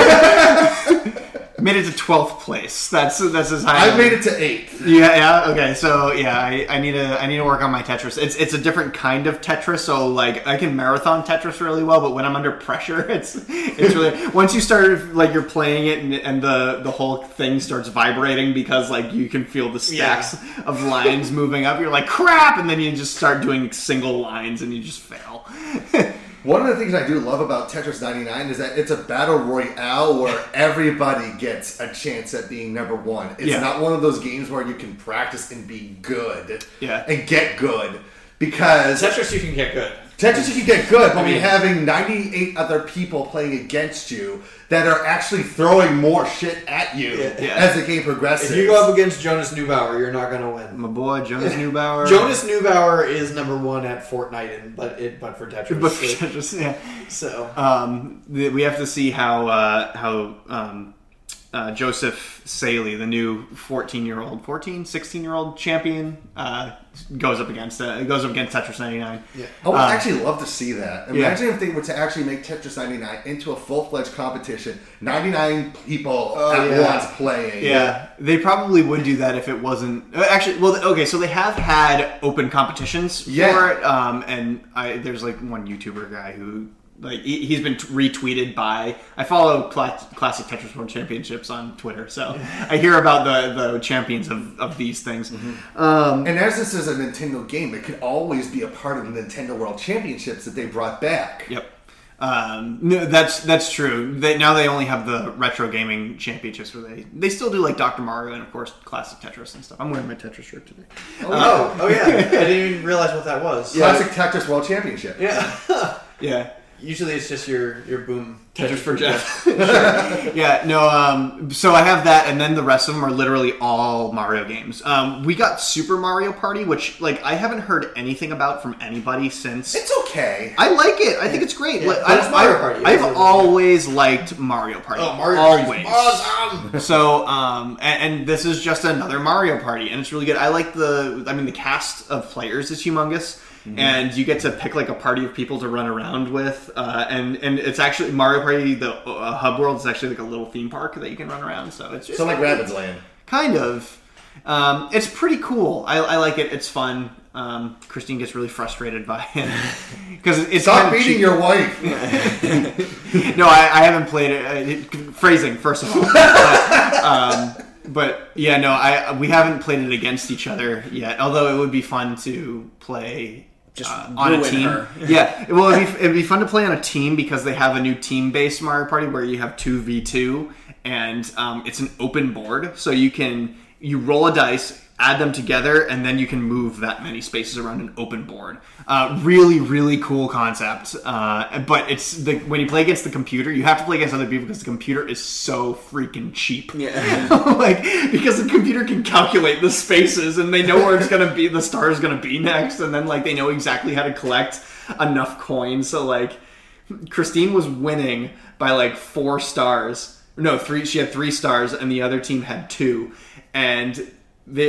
day. Made it to 12th place. That's as high. I made it to 8th. Yeah. Okay. So yeah, I need to work on my Tetris. It's a different kind of Tetris. So like I can marathon Tetris really well, but when I'm under pressure, it's really once you start like you're playing it and the whole thing starts vibrating because like you can feel the stacks of lines moving up. You're like crap, and then you just start doing single lines and you just fail. One of the things I do love about Tetris 99 is that it's a battle royale where everybody gets a chance at being number 1. It's not one of those games where you can practice and be good and get good. Because Tetris, you can get good. Tetris, you can get good, but when you're having 98 other people playing against you that are actually throwing more shit at you as the game progresses. If you go up against Jonas Neubauer, you're not going to win. My boy, Jonas Neubauer. Jonas Neubauer is number 1 at Fortnite, but for Tetris. But for Tetris, yeah. So we have to see how Joseph Saley, the new 16-year-old champion, goes up against Tetris 99. Yeah. I would actually love to see that. Imagine if they were to actually make Tetris 99 into a full-fledged competition. 99 people at once playing. Yeah, they probably would do that if it wasn't... Actually, well, okay, so they have had open competitions for it, and there's like one YouTuber guy who... Like he's been retweeted by. I follow Classic Tetris World Championships on Twitter, so I hear about the champions of these things. Mm-hmm. And as this is a Nintendo game, it could always be a part of the Nintendo World Championships that they brought back. Yep. No, that's true. They only have the retro gaming championships where they still do like Dr. Mario and of course Classic Tetris and stuff. I'm wearing my Tetris shirt today. Oh yeah, I didn't even realize what that was. Classic Tetris World Championship. Yeah. Yeah. Usually it's just your boom Tetris for Jeff. Sure. Yeah, no. So I have that, and then the rest of them are literally all Mario games. We got Super Mario Party, which like I haven't heard anything about from anybody since. It's okay. I like it. I think it's great. Yeah, it's Mario Party. I've always liked Mario Party. Oh, Mario Party, awesome. So, and this is just another Mario Party, and it's really good. I like the cast of players is humongous. Mm-hmm. And you get to pick like a party of people to run around with, and it's actually Mario Party. The hub world is actually like a little theme park that you can run around. So it's just like Rabbids Land, kind of. It's pretty cool. I like it. It's fun. Christine gets really frustrated by it because it's stop beating your wife. No, I haven't played it. Phrasing first of all. But yeah, no, we haven't played it against each other yet. Although it would be fun to play. Just on a team. Her. Yeah, well, it'd be fun to play on a team because they have a new team-based Mario Party where you have 2v2, and it's an open board, so you roll a dice, add them together, and then you can move that many spaces around an open board. Really, really cool concept. But it's when you play against the computer, you have to play against other people because the computer is so freaking cheap. Yeah. Because the computer can calculate the spaces and they know where it's gonna be, the star is gonna be next, and then they know exactly how to collect enough coins. So Christine was winning by 4 stars. No, 3. She had 3 stars, and the other team had 2, and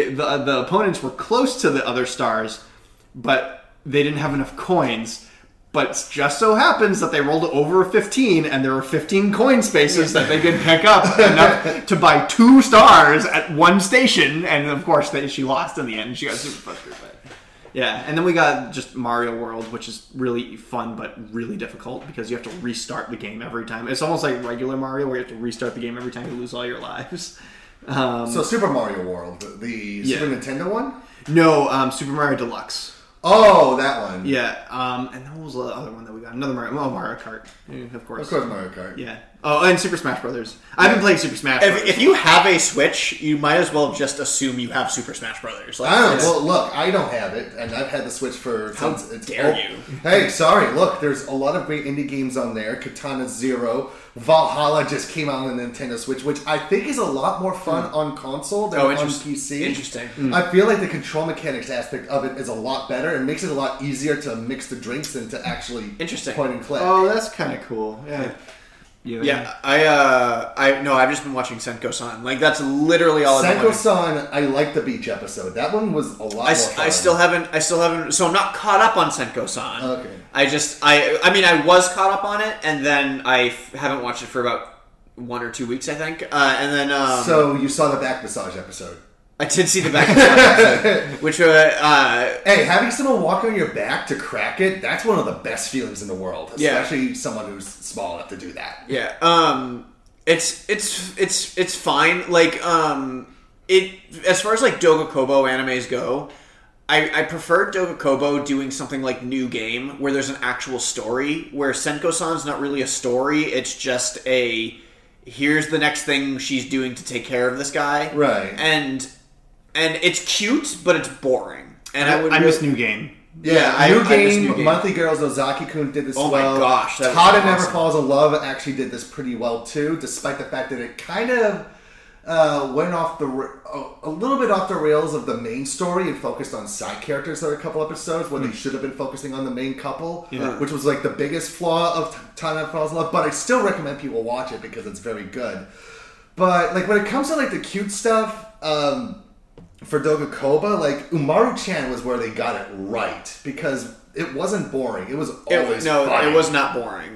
the opponents were close to the other stars, but they didn't have enough coins. But it just so happens that they rolled over a 15, and there were 15 coin spaces that they could pick up enough to buy 2 stars at one station. And of course, she lost in the end. She got super frustrated. Yeah, and then we got just Mario World, which is really fun but really difficult because you have to restart the game every time. It's almost like regular Mario where you have to restart the game every time you lose all your lives. So Super Mario World, the Super Nintendo one? No, Super Mario Deluxe. Oh, that one. Yeah, and what was the other one that we got? Another Mario. Oh, Mario Kart. Yeah, of course. Of course, Mario Kart. Yeah. Oh, and Super Smash Brothers. I've been playing Super Smash Brothers. If you have a Switch, you might as well just assume you have Super Smash Brothers. I don't know. Well, look, I don't have it, and I've had the Switch for... How dare you? Hey, sorry. Look, there's a lot of great indie games on there. Katana Zero. Valhalla just came out on the Nintendo Switch, which I think is a lot more fun on console than on PC. Interesting. I feel like the control mechanics aspect of it is a lot better and makes it a lot easier to mix the drinks than to actually point and click. Oh, that's kind of cool. Yeah. I've just been watching Senko-san. Like, that's literally all I've been watching. Senko-san, I like the beach episode. That one was a lot more fun. I still haven't, so I'm not caught up on Senko-san. Okay. I was caught up on it, and then I haven't watched it for about 1 or 2 weeks, I think. And then, so you saw the back massage episode. I did see the back massage, which hey, having someone walk on your back to crack it, that's one of the best feelings in the world. Especially someone who's small enough to do that. Yeah. It's fine. Like, as far as like Dogakobo animes go, I prefer Dogakobo doing something like New Game, where there's an actual story, where Senko-san's not really a story, it's just here's the next thing she's doing to take care of this guy. Right. And it's cute, but it's boring. And I miss New Game. Yeah, I New miss New Game, Game. Monthly Girls, Ozaki-kun did this well. Oh my gosh. That Tada was Never awesome. Falls in Love actually did this pretty well too, despite the fact that it kind of went off a little bit off the rails of the main story and focused on side characters for a couple episodes when they should have been focusing on the main couple, which was like the biggest flaw of Tada Never Falls in Love. But I still recommend people watch it because it's very good. But like when it comes to like the cute stuff, for Dogakobo, like Umaru-chan was where they got it right because it wasn't boring. It was always fun. It was not boring.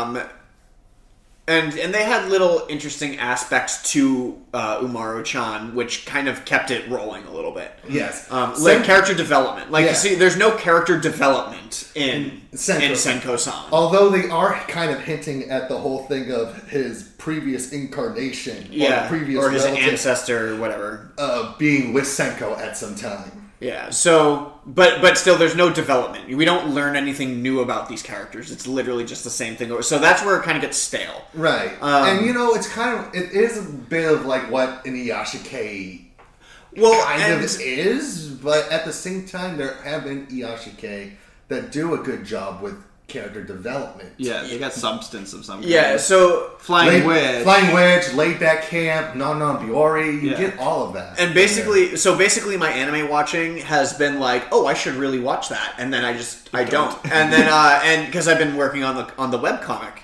And they had little interesting aspects to Umaru-chan, which kind of kept it rolling a little bit. Yes. Like character development. Like, see, there's no character development in Senko-san. Although they are kind of hinting at the whole thing of his previous incarnation. Or his ancestor or whatever. Being with Senko at some time. Yeah, so, but still, there's no development. We don't learn anything new about these characters. It's literally just the same thing. So that's where it kind of gets stale. Right. And, it is a bit of like what an Iyashike kind of is, but at the same time, there have been Iyashike that do a good job with character development. Yeah, they got substance of some kind. Yeah, so Flying Wedge, Laid Back Camp, Non Biori, you get all of that. And basically my anime watching has been like, oh, I should really watch that, and then I don't. And then and because I've been working on the webcomic,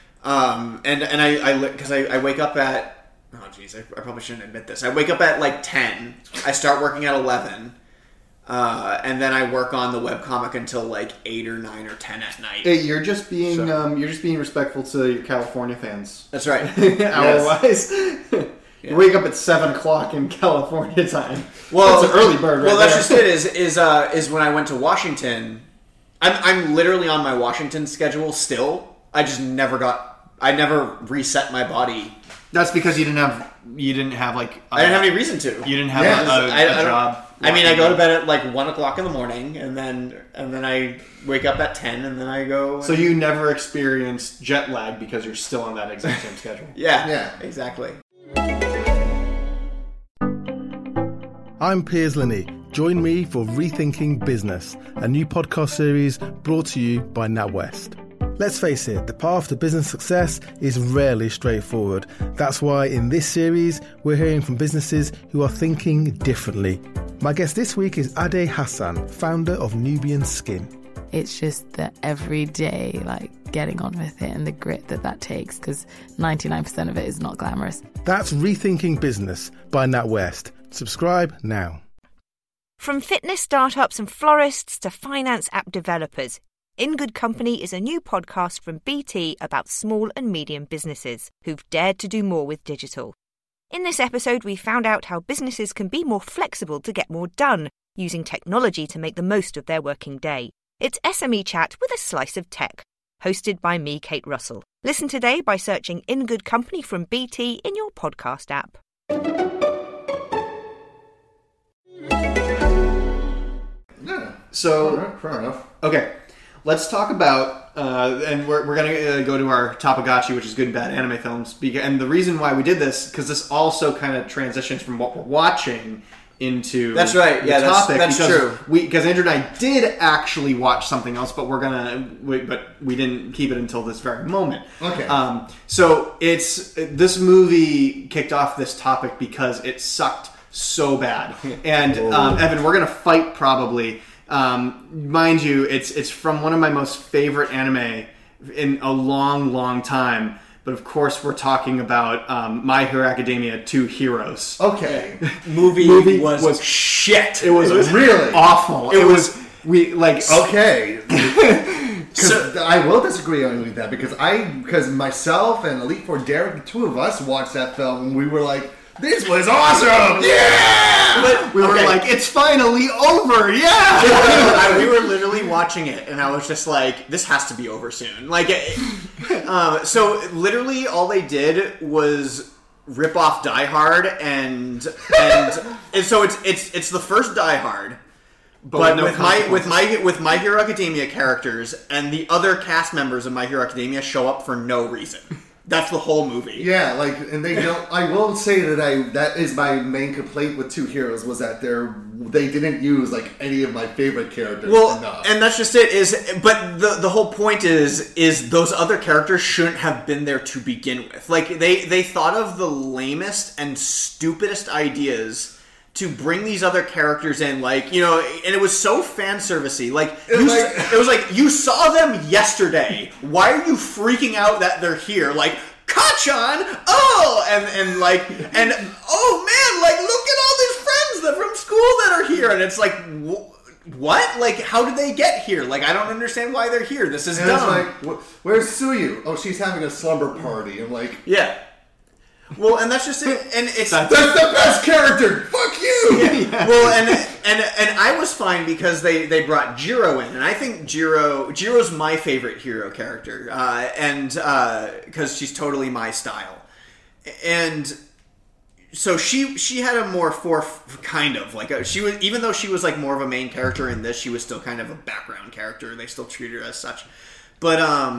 because I wake up at, oh jeez, I probably shouldn't admit this. I wake up at like 10. I start working at 11. And then I work on the webcomic until like 8 or 9 or 10 at night. Hey, you're just being respectful to your California fans. That's right. Hour-wise. You wake up at 7 o'clock in California time. Well, that's an early bird. Well, that's just it. Is when I went to Washington. I'm literally on my Washington schedule still. I never reset my body. That's because you didn't have like. I didn't have any reason to. You didn't have a job. I mean, I go to bed at like 1 o'clock in the morning, and then I wake up at 10, and then I go. So you never experienced jet lag because you're still on that exact same schedule. Yeah, exactly. I'm Piers Linney. Join me for Rethinking Business, a new podcast series brought to you by NatWest. Let's face it, the path to business success is rarely straightforward. That's why in this series, we're hearing from businesses who are thinking differently. My guest this week is Ade Hassan, founder of Nubian Skin. It's just the everyday, getting on with it and the grit that takes, because 99% of it is not glamorous. That's Rethinking Business by NatWest. Subscribe now. From fitness startups and florists to finance app developers, In Good Company is a new podcast from BT about small and medium businesses who've dared to do more with digital. In this episode, we found out how businesses can be more flexible to get more done, using technology to make the most of their working day. It's SME Chat with a slice of tech, hosted by me, Kate Russell. Listen today by searching In Good Company from BT in your podcast app. Yeah. So, fair enough. Okay, let's talk about, and we're going to go to our Topagachi, which is good and bad anime films. And the reason why we did this, because this also kind of transitions from what we're watching into that's right. Yeah, topic. That's true. Because Andrew and I did actually watch something else, but we didn't keep it until this very moment. Okay. So this movie kicked off this topic because it sucked so bad, and Evan, we're gonna fight probably. Mind you, it's from one of my most favorite anime in a long, long time. But of course, we're talking about My Hero Academia 2 Heroes. Okay. Movie was shit. It was really awful. It was okay. Because I will disagree on you with that because myself and Elite Four Derek, the two of us watched that film and we were like, this was awesome! Yeah! But we were like, it's finally over! Yeah! We were literally watching it, and I was just like, this has to be over soon. So literally all they did was rip off Die Hard, and so it's the first Die Hard, but no with My Hero Academia characters, and the other cast members of My Hero Academia show up for no reason. That's the whole movie. Yeah, and they don't. I will say that is my main complaint with Two Heroes was that they didn't use any of my favorite characters enough. And that's just it. But the whole point is those other characters shouldn't have been there to begin with. They thought of the lamest and stupidest ideas to bring these other characters in, and it was so fan servicey. It was like you saw them yesterday. Why are you freaking out that they're here? Kachan, and oh man, look at all these friends that from school that are here, and it's like, what? How did they get here? I don't understand why they're here. This is dumb. Where's Suyu? Oh, she's having a slumber party. I'm like, yeah. Well, and that's just it, and that's the best character. Fuck you. Yeah. Well, and I was fine because they brought Jiro in, and I think Jiro's my favorite hero character, and because she's totally my style, and so she had a more she was, even though she was more of a main character in this, she was still kind of a background character. They still treat her as such, but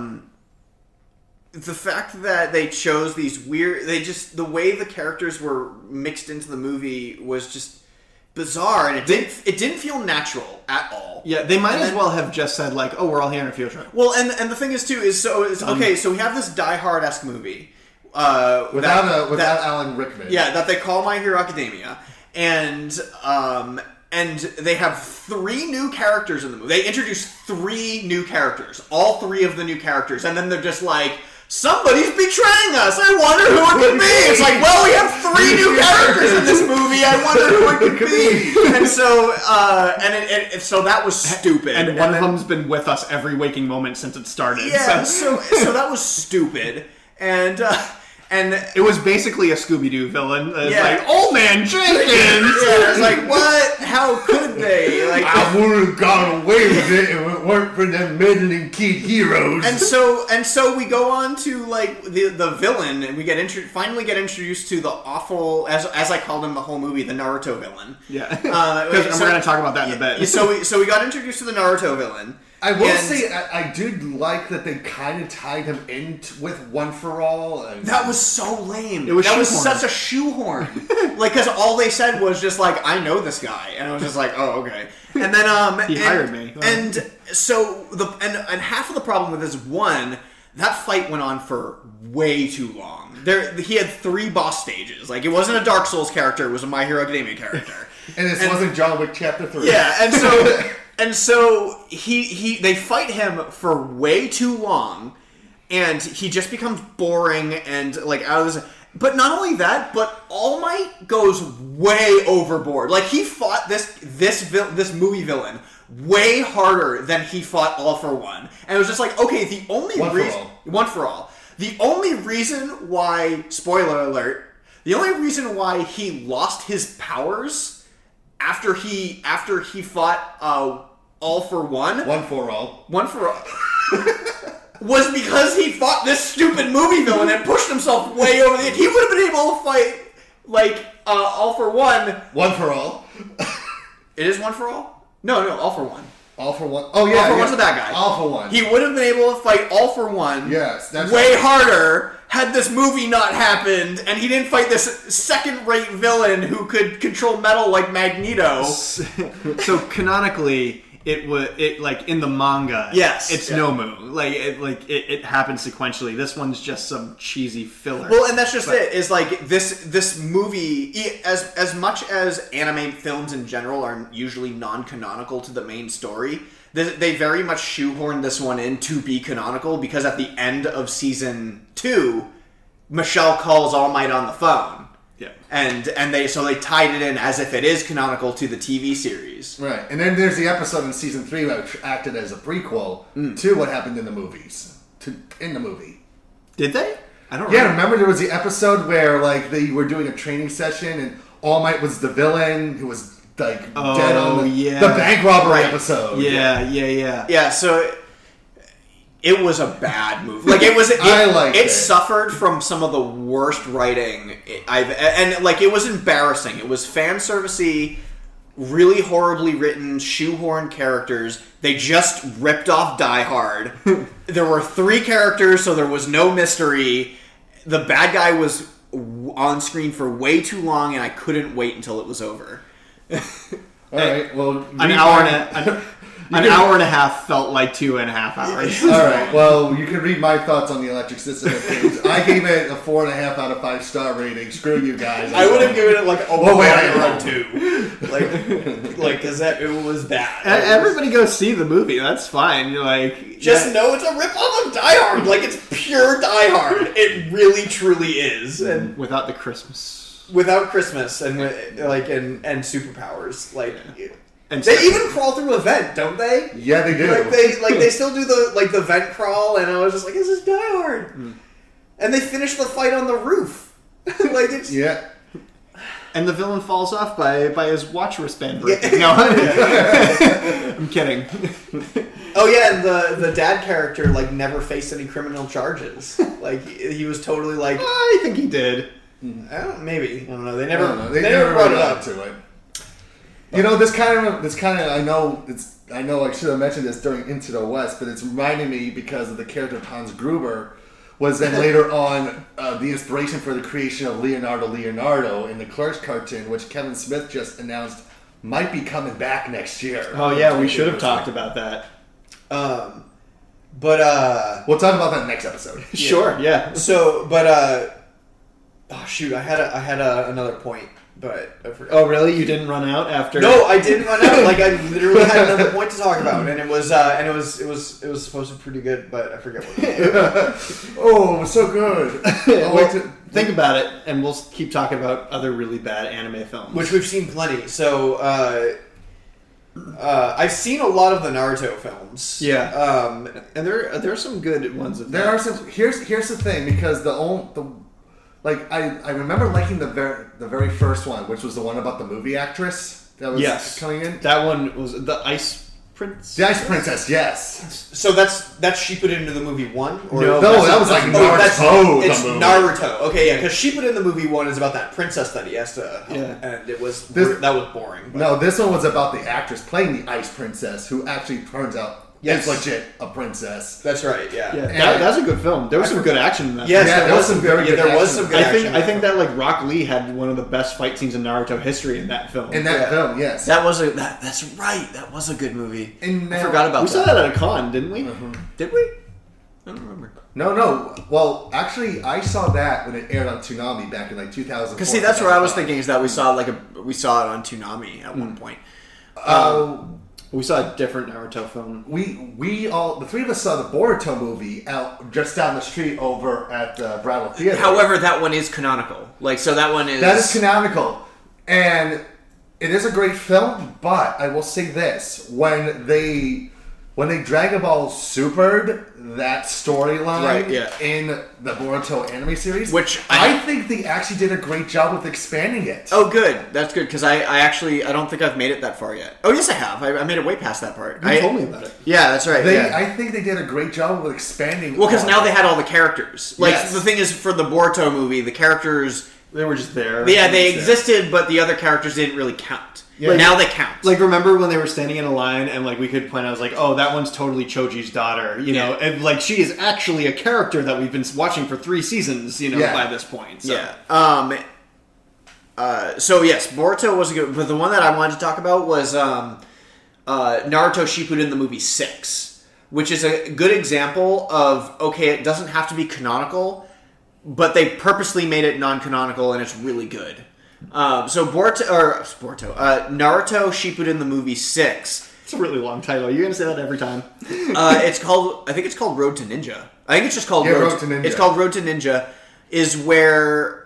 the fact that they chose these weird... the way the characters were mixed into the movie was just bizarre, and it didn't feel natural at all. Yeah, they might as well have just said, we're all here on a field trip. Well, and the thing is, too, so we have this Die Hard-esque movie. Without Alan Rickman. Yeah, that they call My Hero Academia. And they have 3 new characters in the movie. They introduce 3 new characters. All 3 of the new characters. And then they're just like... somebody's betraying us. I wonder who it could be. It's well, we have 3 new characters in this movie. I wonder who it could be. And so, so that was stupid. And one of them's been with us every waking moment since it started. Yeah. So that was stupid. And it was basically a Scooby-Doo villain. It's Old Man Jenkins! Yeah, it's what? How could they? I would have gone away with it if it weren't for them meddling kid heroes. And so we go on to the villain, and we finally get introduced to the awful, as I called him the whole movie, the Naruto villain. Yeah, because we're going to talk about that in a bit. So we got introduced to the Naruto villain. I will say I did like that they kind of tied him in with One for All. That was so lame. That was such a shoehorn. Because all they said was just I know this guy, and I was just oh, okay. And then he hired me. And so and half of the problem with this one, that fight went on for way too long. He had 3 boss stages. It wasn't a Dark Souls character; it was a My Hero Academia character. And this wasn't John Wick Chapter 3. Yeah, and so. And so they fight him for way too long, and he just becomes boring and out of this. But not only that, but All Might goes way overboard. Like, he fought this movie villain way harder than he fought All for One. And it was just like, okay, the only reason... One for All. The only reason why... Spoiler alert. The only reason why he lost his powers after he fought All for One... One for All. One for All... was because he fought this stupid movie villain and pushed himself way over the edge. He would have been able to fight, like, All for One. One for All. It is One for All? No, All for One. All for One. Oh, yeah. All for One's the bad guy. All for One. He would have been able to fight All for One that's way harder had this movie not happened, and he didn't fight this second-rate villain who could control metal like Magneto. So, canonically... It like in the manga. Yes, it's Nomu. It happens sequentially. This one's just some cheesy filler. Well, and that's just it. Is like this movie, as much as anime films in general are usually non-canonical to the main story, they very much shoehorned this one in to be canonical because at the end of season 2, Michelle calls All Might on the phone. Yeah. And they tied it in as if it is canonical to the TV series. Right. And then there's the episode in season 3 which acted as a prequel to what happened in the movies. In the movie. Did they? I don't remember. Yeah, remember there was the episode where like they were doing a training session and All Might was the villain who was like dead on the bank robbery episode. Yeah, so it was a bad movie. Like it suffered from some of the worst writing it was embarrassing. It was fan servicey, really horribly written, shoehorned characters. They just ripped off Die Hard. There were 3 characters, so there was no mystery. The bad guy was on screen for way too long, and I couldn't wait until it was over. All right, well, an hour and a half felt like 2.5 hours. All right. Well, you can read my thoughts on the Electric System page. I gave it a 4.5 out of 5 star rating. Screw you guys. I would have given it like a 1 or 2. Like, because it was bad. Everybody go see the movie. That's fine. You're like, just know it's a rip-off of Die Hard. Like, it's pure Die Hard. It really, truly is. And without the Christmas. Without Christmas and and superpowers. Like. And they even crawl through a vent, don't they? Yeah, they do. They still do the vent crawl, and I was just like, "This is Die Hard." And they finish the fight on the roof. Yeah. And the villain falls off by his watch wristband breaking. No, I'm kidding. Oh yeah, and the dad character never faced any criminal charges. He was totally like. I think he did. Maybe I don't know. They never brought it up to it. You know, this kind of I know I should have mentioned this during Into the West, but it's reminding me because of the character of Hans Gruber was then later on the inspiration for the creation of Leonardo in the Clerks cartoon, which Kevin Smith just announced might be coming back next year. Oh yeah, we should have talked about that. But we'll talk about that next episode. Sure, yeah. So, but oh shoot, I had another point. But oh really? You didn't run out after? No, I didn't run out. I literally had another point to talk about, and it was supposed to be pretty good, but I forget what it was. Oh, it was so good. Think about it, and we'll keep talking about other really bad anime films, which we've seen plenty. So I've seen a lot of the Naruto films. Yeah, and there are some good ones. There are some. Here's the thing, because I remember liking the very first one, which was the one about the movie actress that was coming in. That one was the Ice Princess. The Ice Princess, yes. So that's she put it into the movie 1? Or no, that was like Naruto. It's Naruto. Okay, yeah, because she put in the movie 1 is about that princess that he has to help, and that was boring. But. No, this one was about the actress playing the Ice Princess, who actually turns out. Yes. It's legit a princess. That's right. Yeah. That's a good film. There was some good action in that. Yes, there was some very good. There was some good action. I think that Rock Lee had one of the best fight scenes in Naruto history in that film. Yes. That's right. That was a good movie. And I forgot about that. We saw that at a con, didn't we? Mm-hmm. Did we? I don't remember. No. Well, actually, I saw that when it aired on Toonami back in 2004. Because that's what I was thinking is that we saw it on Toonami at one point. We saw a different Naruto film. We all, the three of us saw the Boruto movie out just down the street over at the Brattle Theater. However, that one is canonical. Like, so that one is... That is canonical. And it is a great film, but I will say this. When they Dragon Ball Super'd that storyline in the Boruto anime series, which I think they actually did a great job with expanding it. Oh, good. That's good, because I don't think I've made it that far yet. Oh, yes, I have. I made it way past that part. You told me about it. Yeah, that's right. I think they did a great job with expanding. Well, because now they had all the characters. Like, the thing is, for the Boruto movie, the characters... They were just there. Yeah, they existed, but the other characters didn't really count. Yeah. Now they count. Like, remember when they were standing in a line and, like, we could point out, I was like, oh, that one's totally Choji's daughter, you know? And, like, she is actually a character that we've been watching for 3 seasons, you know, by this point. So. Yeah. So, yes, Boruto was a good... But the one that I wanted to talk about was Naruto Shippuden, the movie 6, which is a good example of, okay, it doesn't have to be canonical, but they purposely made it non-canonical, and it's really good. So Naruto Shippuden the movie 6. It's a really long title. Are you going to say that every time? I think it's called Road to Ninja. I think it's just called Road to Ninja. It's called Road to Ninja. Is where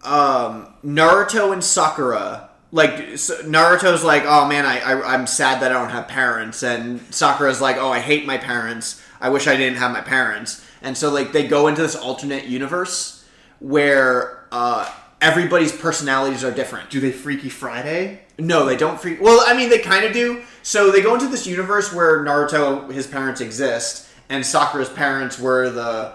Naruto and Sakura, like, Naruto's like, oh man, I'm sad that I don't have parents, and Sakura's like, oh, I hate my parents. I wish I didn't have my parents. And so, like, they go into this alternate universe where everybody's personalities are different. Do they Freaky Friday? No, they don't freak... Well, I mean, they kind of do. So they go into this universe where Naruto, his parents exist, and Sakura's parents were the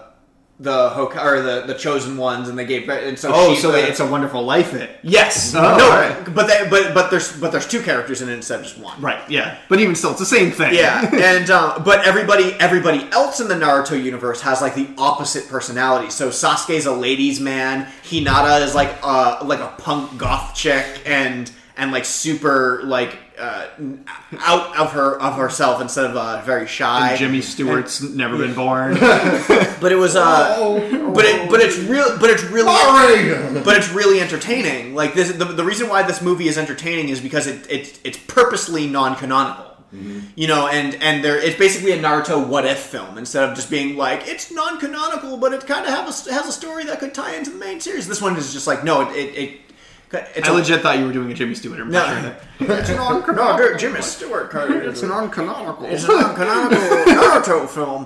chosen ones, and they gave... And so It's a Wonderful Life it. Yes. Oh, no, right. but there's 2 characters in it instead of just one. Right, yeah. But even still, it's the same thing. Yeah, and but everybody else in the Naruto universe has, like, the opposite personality. So Sasuke's a ladies' man, Hinata is like a punk goth chick, and like super, like, out of herself instead of very shy. And Jimmy Stewart's never been born. But it was but it's really entertaining. Like, this, the reason why this movie is entertaining is because it's purposely non-canonical. Mm-hmm. You know, and it's basically a Naruto what if film instead of just being like, it's non-canonical, but it kind of has a story that could tie into the main series. This one is just like, no, I legit thought you were doing a Jimmy Stewart impression. No. It's a non-canonical Jimmy Stewart card. It's a non-canonical Naruto film.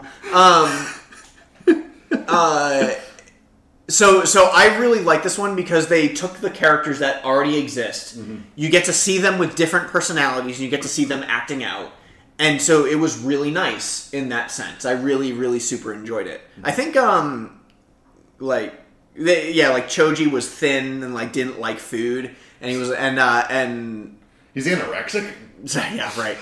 So I really like this one because they took the characters that already exist. Mm-hmm. You get to see them with different personalities, and you get to see them acting out. And so it was really nice in that sense. I really, really super enjoyed it. I think, like Choji was thin and, like, didn't like food, and he was and he's anorexic. Yeah, right.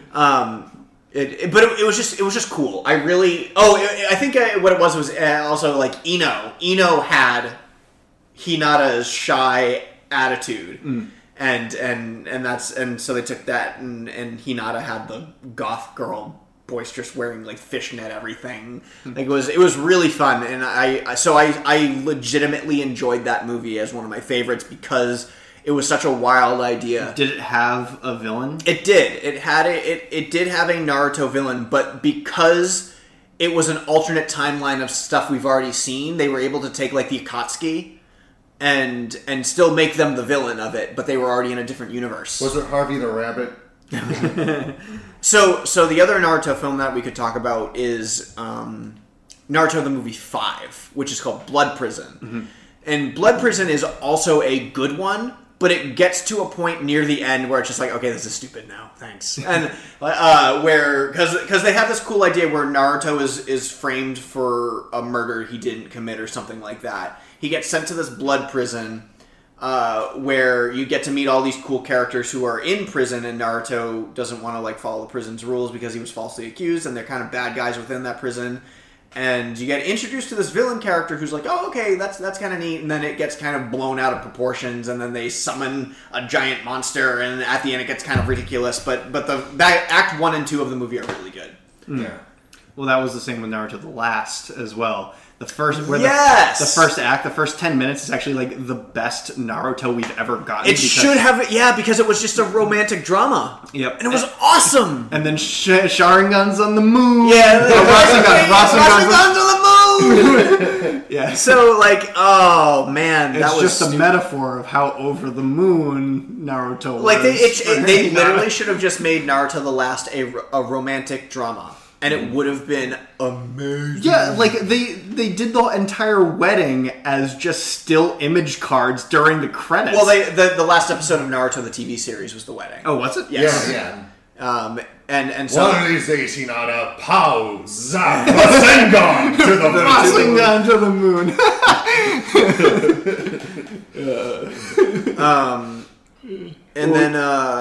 But it was just cool. I really. I think what it was also like Ino. Ino had Hinata's shy attitude, and so they took that, and Hinata had the goth girl, boisterous, wearing, like, fishnet everything. Like, it was really fun, and I legitimately enjoyed that movie as one of my favorites because it was such a wild idea. Did it have a villain? It did. It did have a Naruto villain, but because it was an alternate timeline of stuff we've already seen, they were able to take, like, the Akatsuki and still make them the villain of it, but they were already in a different universe. Was it Harvey the Rabbit? So the other Naruto film that we could talk about is Naruto the movie 5, which is called Blood Prison. Mm-hmm. And Blood Prison is also a good one, but it gets to a point near the end where it's just like, okay, this is stupid now, thanks. And because they have this cool idea where Naruto is framed for a murder he didn't commit or something like that. He gets sent to this blood prison where you get to meet all these cool characters who are in prison, and Naruto doesn't want to, like, follow the prison's rules because he was falsely accused, and they're kind of bad guys within that prison. And you get introduced to this villain character who's like, oh, okay, that's kind of neat, and then it gets kind of blown out of proportions, and then they summon a giant monster, and at the end it gets kind of ridiculous, but that Act 1 and 2 of the movie are really good. Yeah. Well, that was the same with Naruto the Last as well. The first, Yes! the first act, the first 10 minutes is actually like the best Naruto we've ever gotten. It should have, because it was just a romantic drama. Yep. And it was awesome! And then Sharingan's on the moon. Yeah, Rasengan's on the moon! Yeah. So, like, oh man, it's that was just stupid. a metaphor of how over the moon Naruto was. Like, they literally should have just made Naruto the Last a romantic drama. And it would have been amazing. Yeah, like they did the entire wedding as just still image cards during the credits. Well, the last episode of Naruto the TV series was the wedding. Oh, was it? Yes. Yeah. And so one of these days, Hinata, pow, zap, Rasengan to the moon. Rasengan to the moon. And then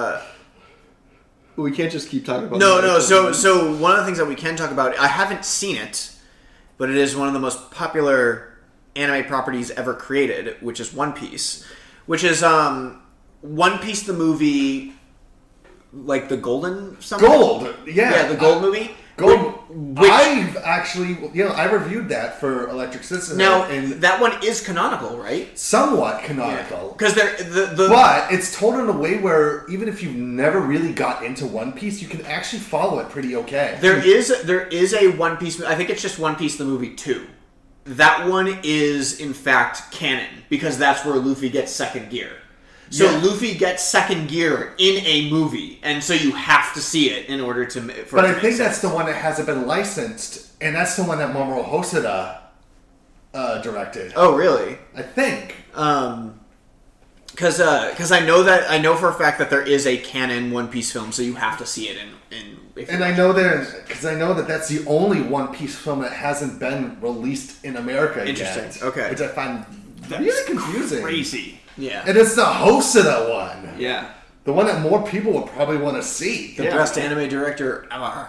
we can't just keep talking about No. So one of the things that we can talk about, I haven't seen it, but it is one of the most popular anime properties ever created, which is One Piece, which is One Piece the movie, like the Golden something? Gold, yeah, the Gold movie. Gold. Which, I've actually, I reviewed that for Electric System. Now and that one is canonical, right? Somewhat canonical, because but it's told in a way where even if you've never really got into One Piece, you can actually follow it pretty okay. There is a One Piece. I think it's just One Piece the movie 2. That one is in fact canon because that's where Luffy gets second gear. So Luffy gets second gear in a movie, and so you have to see it in order to. But I think that's the one that hasn't been licensed, and that's the one that Mamoru Hosoda directed. Oh, really? I think. Because I know for a fact that there is a canon One Piece film, so you have to see it in. And I know that that's the only One Piece film that hasn't been released in America Interesting. yet. Okay. Which I find really confusing. Crazy. Yeah. And it's the Hosoda one. Yeah. The one that more people would probably want to see. The best anime director ever.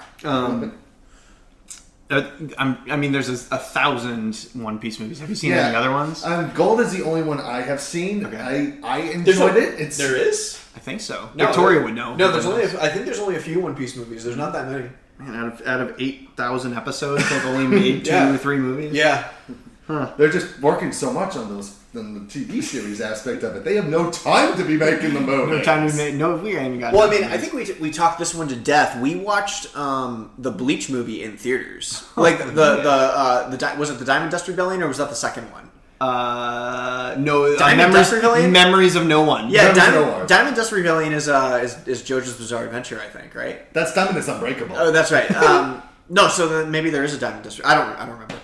I mean, there's 1,000 One Piece movies. Have you seen any other ones? Gold is the only one I have seen. Okay. I enjoyed it. There is? I think so. No, Victoria would know. No, I think there's only a few One Piece movies. There's not that many. Man, out of 8,000 episodes, they've only made 2 or 3 movies. Yeah. Huh. They're just working so much on the TV series aspect of it. They have no time to be making the movie. No time to make. No, we ain't got. Well, I mean, I think we talked this one to death. We watched the Bleach movie in theaters. Like was it the Diamond Dust Rebellion or was that the second one? No, Diamond Dust Rebellion? Memories of No One. Yeah, Diamond Dust Rebellion is JoJo's Bizarre Adventure, I think, right? That's Diamond is Unbreakable. Oh, that's right. No, so then maybe there is a Diamond Dust. I don't remember.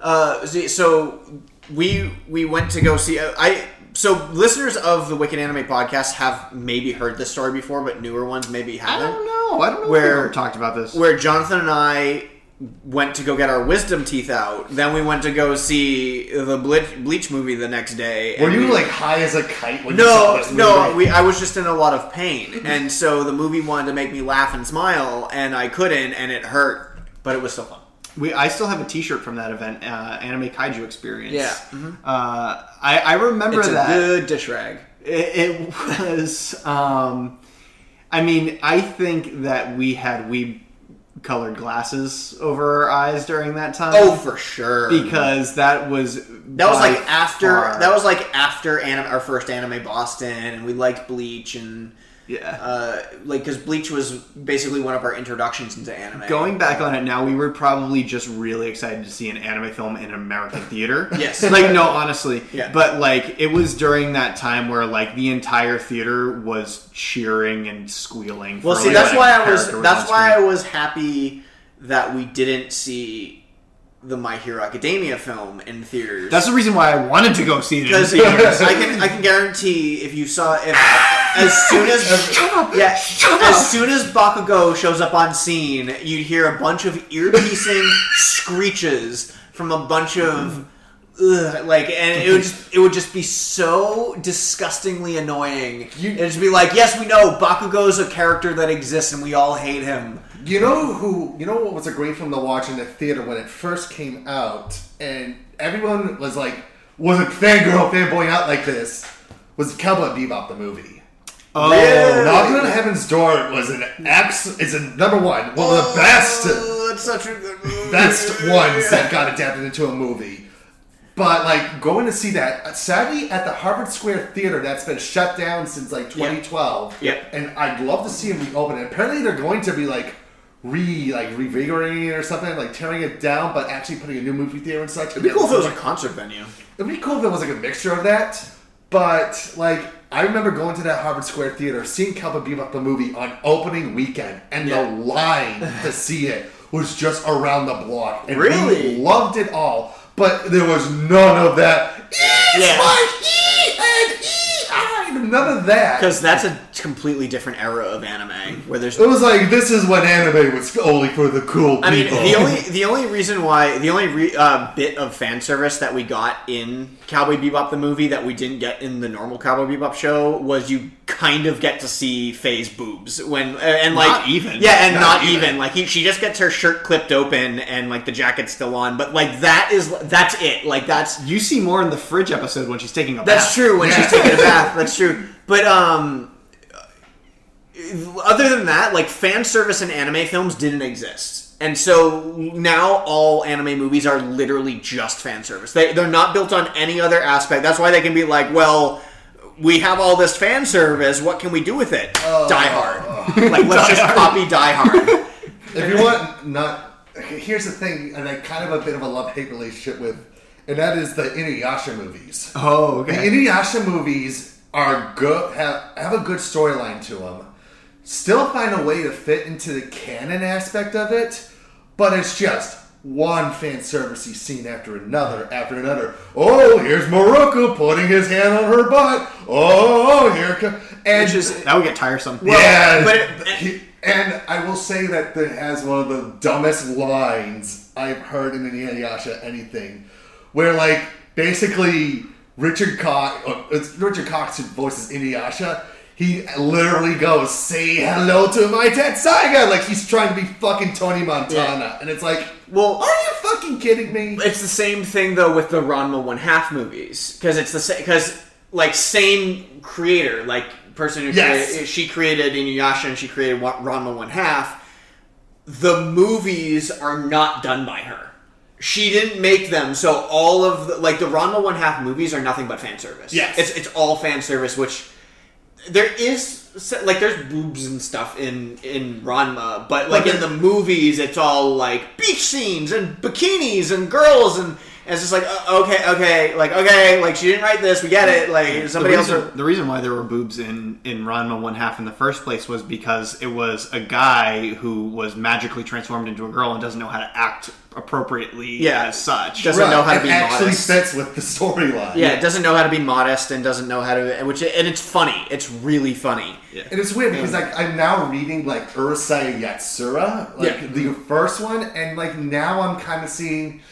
So we went to go see. So listeners of the Wicked Anime podcast have maybe heard this story before, but newer ones maybe haven't. I don't know if we ever talked about this. Where Jonathan and I went to go get our wisdom teeth out. Then we went to go see the Bleach movie the next day. Were you like high as a kite when you saw this movie? No, I was just in a lot of pain, and so the movie wanted to make me laugh and smile, and I couldn't, and it hurt, but it was still fun. I still have a T-shirt from that event, Anime Kaiju Experience. Yeah. Mm-hmm. I remember that. It's a good dish rag. It was. I mean, I think that we had colored glasses over our eyes during that time. Oh, for sure. Because that was like after our first Anime Boston, and we liked Bleach and. Yeah, because Bleach was basically one of our introductions into anime. Going back on it now, we were probably just really excited to see an anime film in an American theater. Yes, no, honestly, yeah. But it was during that time where the entire theater was cheering and squealing. Well, see, that's why I was happy that we didn't see the My Hero Academia film in theaters. That's the reason why I wanted to go see it in theaters. Because I can guarantee as soon as Bakugo shows up on scene, you'd hear a bunch of ear-piercing screeches from a bunch of and it would just be so disgustingly annoying. It'd just be like, yes, we know Bakugo's a character that exists and we all hate him. You know what was a great film to watch in the theater when it first came out, and everyone was fanboying out like this, was Cowboy Bebop the movie. Oh, really? Knocking on Heaven's Door was is a number one, one of the best. That's such a good movie. Best ones that got adapted into a movie. But like going to see that, sadly at the Harvard Square Theater that's been shut down since like 2012. Yep. And I'd love to see them reopen. And apparently they're going to be like revigorating it or something, like tearing it down, but actually putting a new movie theater and such. It'd be cool if it was a concert venue. It'd be cool if it was like a mixture of that. But like I remember going to that Harvard Square Theater, seeing Cowboy Bebop the movie on opening weekend, and the line to see it was just around the block. And we loved it all. But there was none of that. None of that. Because that's a completely different era of anime where there's. It was like this is when anime was only for the cool people. I mean, the only reason why bit of fan service that we got in Cowboy Bebop the movie that we didn't get in the normal Cowboy Bebop show was you kind of get to see Faye's boobs when and like not even not even like she just gets her shirt clipped open and like the jacket's still on, but like that's it. Like that's you see more in the fridge episode when she's taking a bath. That's true when she's taking a bath. That's true. But other than that, like fan service in anime films didn't exist. And so now all anime movies are literally just fan service. They're not built on any other aspect. That's why they can be like, well, we have all this fan service. What can we do with it? Die Hard. Like, let's just copy Die Hard. If you want, here's the thing, and I kind of a bit of a love-hate relationship with, and that is the Inuyasha movies. Oh, okay. The Inuyasha movies are good, have a good storyline to them. Still find a way to fit into the canon aspect of it, but it's just one fan servicey scene after another. Oh, here's Moroku putting his hand on her butt. Oh, here comes... And that would get tiresome. And I will say that it has one of the dumbest lines I've heard in an Inuyasha anything, where like basically Richard Cox who voices Inuyasha. He literally goes, "Say hello to my Tetsaiga," like he's trying to be fucking Tony Montana, and it's like, well, are you fucking kidding me? It's the same thing though with the Ranma 1/2 movies because it's the same because like same creator, like person who she created Inuyasha and she created Ranma 1/2. The movies are not done by her. She didn't make them, so all of the Ranma 1/2 movies are nothing but fan service. Yes, it's all fan service, which. There is, like, there's boobs and stuff in Ranma, but, like, in the movies, it's all, like, beach scenes and bikinis and girls, and it's just like, okay, she didn't write this, we get it, like, somebody else... The reason why there were boobs in Ranma 1/2 in the first place was because it was a guy who was magically transformed into a girl and doesn't know how to act appropriately as such. Doesn't know how to be modest. It actually fits with the storyline. Yeah, it doesn't know how to be modest and doesn't know how to... and it's funny. It's really funny. Yeah. And it's weird because like I'm now reading like Urusei Yatsura, the first one, and like now I'm kind of seeing...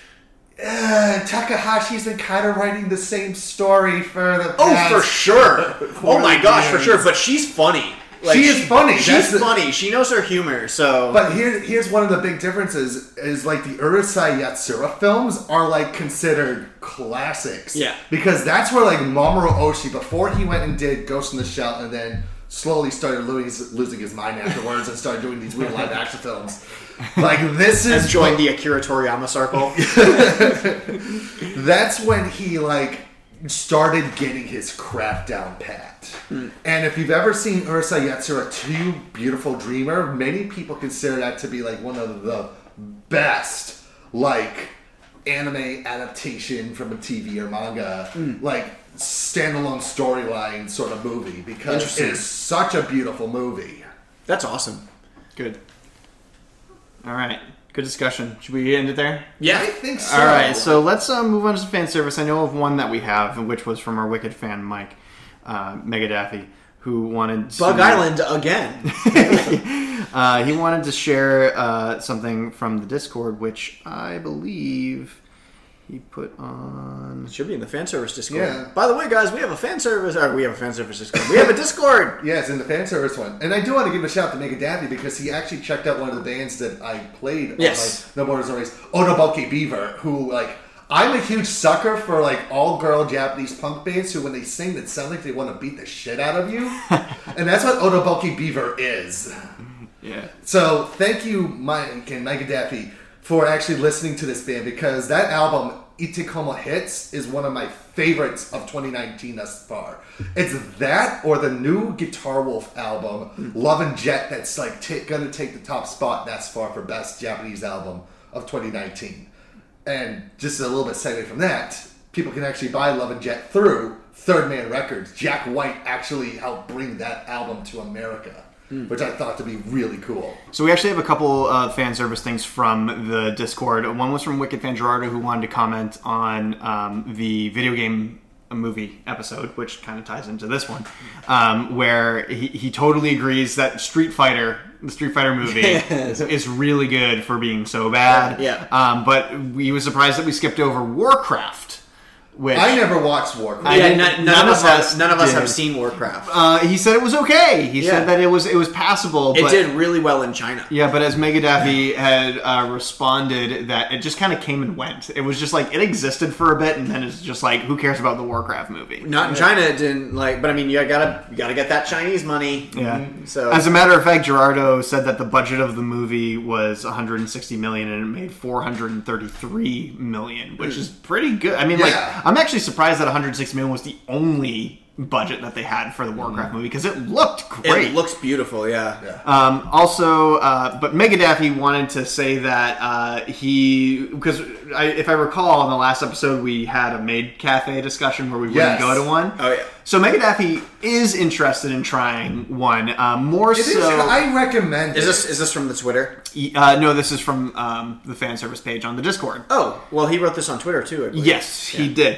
Takahashi's been kind of writing the same story for the past... Oh, for sure. Oh my gosh, for sure. But she's funny. Like, she is funny. She's funny. She knows her humor. So, but here's one of the big differences: is like the Urusei Yatsura films are like considered classics. Yeah, because that's where like Mamoru Oshii, before he went and did Ghost in the Shell, and then slowly started losing his mind afterwards and started doing these weird live action films. Like this is joined the Akira Toriyama circle. That's when he like started getting his craft down pat. And if you've ever seen Urusei Yatsura 2 Beautiful Dreamer, many people consider that to be like one of the best like anime adaptation from a TV or manga like standalone storyline sort of movie because it is such a beautiful movie. That's awesome. Good. All right. Good discussion. Should we end it there? Yeah, I think so. All right, so let's move on to fan service. I know of one that we have, which was from our Wicked fan, Mike Megadaffy, who wanted to... Bug Island again. He wanted to share something from the Discord, which I believe he put on... It should be in the fan service Discord. Yeah. By the way, guys, we have a fan service... we have a fan service Discord. We have a Discord! Yeah, it's in the fan service one. And I do want to give a shout out to Megadaffy because he actually checked out one of the bands that I played on my No More Stories, Otoboke Beaver, who, like... I'm a huge sucker for, like, all-girl Japanese punk bands who, when they sing, that sound like they want to beat the shit out of you. And that's what Otoboke Beaver is. Yeah. So, thank you, Mike and Megadaffy, for actually listening to this band because that album Itekoma Hits is one of my favorites of 2019 thus far. It's that or the new Guitar Wolf album, Love and Jet, that's like gonna take the top spot thus far for best Japanese album of 2019. And just a little bit segue from that, people can actually buy Love and Jet through Third Man Records. Jack White actually helped bring that album to America, which I thought to be really cool. So we actually have a couple fan service things from the Discord. One was from Wicked Fan Gerardo, who wanted to comment on the video game movie episode, which kind of ties into this one, where he totally agrees that the Street Fighter movie is really good for being so bad. Yeah. But he was surprised that we skipped over Warcraft. Which I never watched Warcraft. None of us have seen Warcraft. He said it was okay. He said that it was passable. It did really well in China. Yeah, but as Megadaffy had responded, that it just kind of came and went. It was just like it existed for a bit, and then it's just like, who cares about the Warcraft movie? Not in China, it didn't like. But I mean, you gotta get that Chinese money. Yeah. So as a matter of fact, Gerardo said that the budget of the movie was $160 million, and it made $433 million, which is pretty good. I mean, I'm actually surprised that $106 million was the only budget that they had for the Warcraft movie, because it looked great. It looks beautiful, yeah. But Megadaffy wanted to say that because if I recall, in the last episode we had a maid cafe discussion where we wouldn't go to one. Oh yeah. So Megadaffy is interested in trying one. I recommend it. Is this from the Twitter? No, this is from the fan service page on the Discord. Oh, well, he wrote this on Twitter too, I believe. Yes, he did.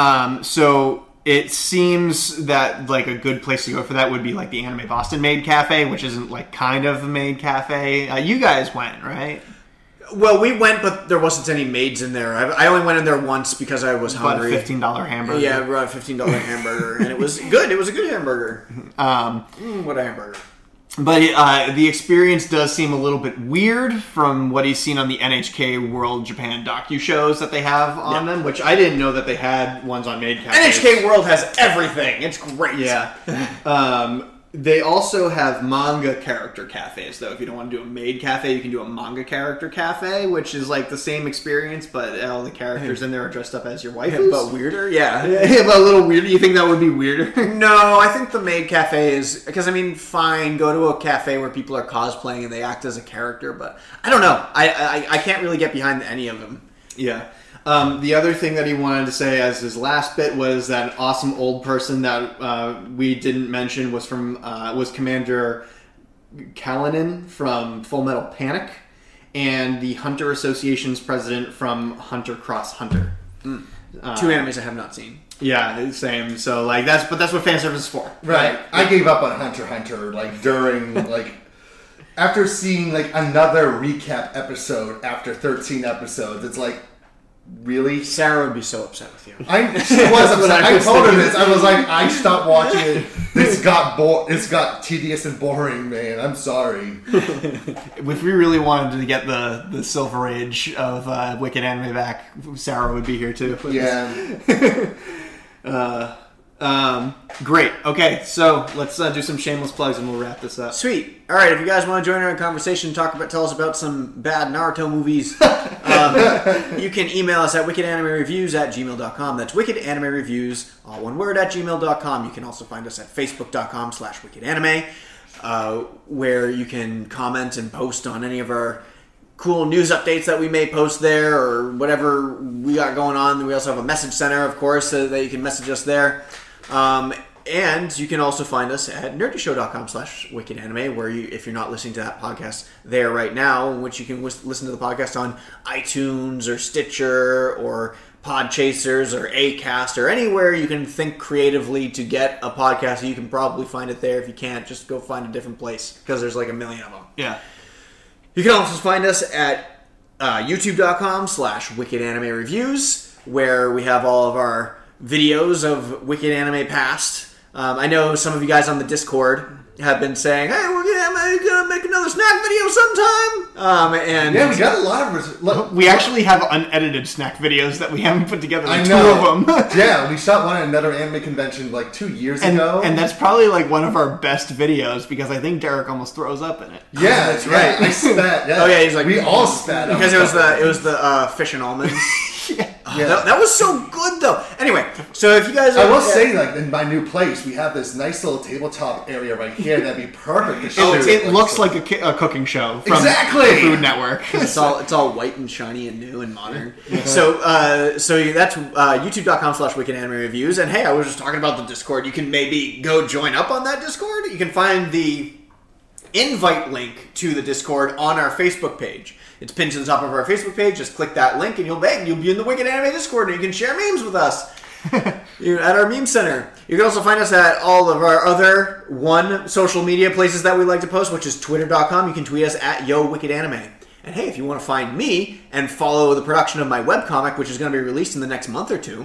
So it seems that like a good place to go for that would be like the Anime Boston Maid Cafe, which isn't like kind of the maid cafe. You guys went, right? Well, we went, but there wasn't any maids in there. I only went in there once because I was hungry. Bought a $15 hamburger. Yeah, I brought a $15 hamburger, and it was good. It was a good hamburger. What a hamburger. But the experience does seem a little bit weird from what he's seen on the NHK World Japan docu-shows that they have on them, which I didn't know that they had ones on maid cafes. NHK World has everything. It's great. Yeah. They also have manga character cafes, though. If you don't want to do a maid cafe, you can do a manga character cafe, which is like the same experience, but all the characters in there are dressed up as your waifus. But weirder, yeah. But a little weirder. You think that would be weirder? No, I think the maid cafe is... Because, I mean, fine, go to a cafe where people are cosplaying and they act as a character, but I don't know. I can't really get behind any of them. Yeah. The other thing that he wanted to say as his last bit was that an awesome old person that we didn't mention was was Commander Kalinin from Full Metal Panic, and the Hunter Association's president from Hunter Cross Hunter. Two animes I have not seen. Yeah, same. So like that's what fan service is for, right? I gave up on Hunter x Hunter like during like. After seeing like another recap episode after 13 episodes, it's like. Really? Sarah would be so upset with you. She was upset. I told her this. I was like, I stopped watching it. This got tedious and boring, man. I'm sorry. If we really wanted to get the Silver Age of Wicked Anime back, Sarah would be here too. Yeah. Great. Okay, so let's do some shameless plugs and we'll wrap this up. Sweet. All right, if you guys want to join our conversation, tell us about some bad Naruto movies, you can email us at wickedanimereviews@gmail.com. That's wickedanimereviews, all one word, @gmail.com. You can also find us at facebook.com/wickedanime, where you can comment and post on any of our cool news updates that we may post there or whatever we got going on. We also have a message center, of course, so that you can message us there. And you can also find us at nerdyshow.com/wickedanime, where if you're not listening to that podcast there right now, in which you can listen to the podcast on iTunes or Stitcher or Podchasers or Acast or anywhere you can think creatively to get a podcast. You can probably find it there. If you can't, just go find a different place because there's like a million of them. Yeah. You can also find us at youtube.com/wickedanimereviews, where we have all of our videos of Wicked Anime Past. I know some of you guys on the Discord have been saying, "Hey, we're gonna make another snack video sometime." And yeah, we got a lot of. We actually have unedited snack videos that we haven't put together. I know. Two of them. Yeah, we shot one at another anime convention like 2 years ago, and that's probably like one of our best videos because I think Derek almost throws up in it. Yeah, that's right. I spat. Yeah. Oh yeah, he's like we all spat because it was the fish and almonds. That was so good, though. Anyway, so if you guys... I will say, like, in my new place, we have this nice little tabletop area right here that'd be perfect to shoot. It looks like a cooking show from exactly. the Food Network. It's all white and shiny and new and modern. So that's youtube.com/Wicked Anime Reviews. And hey, I was just talking about the Discord. You can maybe go join up on that Discord. You can find the invite link to the Discord on our Facebook page. It's pinned to the top of our Facebook page. Just click that link and you'll be in the Wicked Anime Discord and you can share memes with us. You're at our meme center. You can also find us at all of our other social media places that we like to post, which is twitter.com. You can tweet us at YoWickedAnime. And hey, if you want to find me and follow the production of my webcomic, which is going to be released in the next month or two,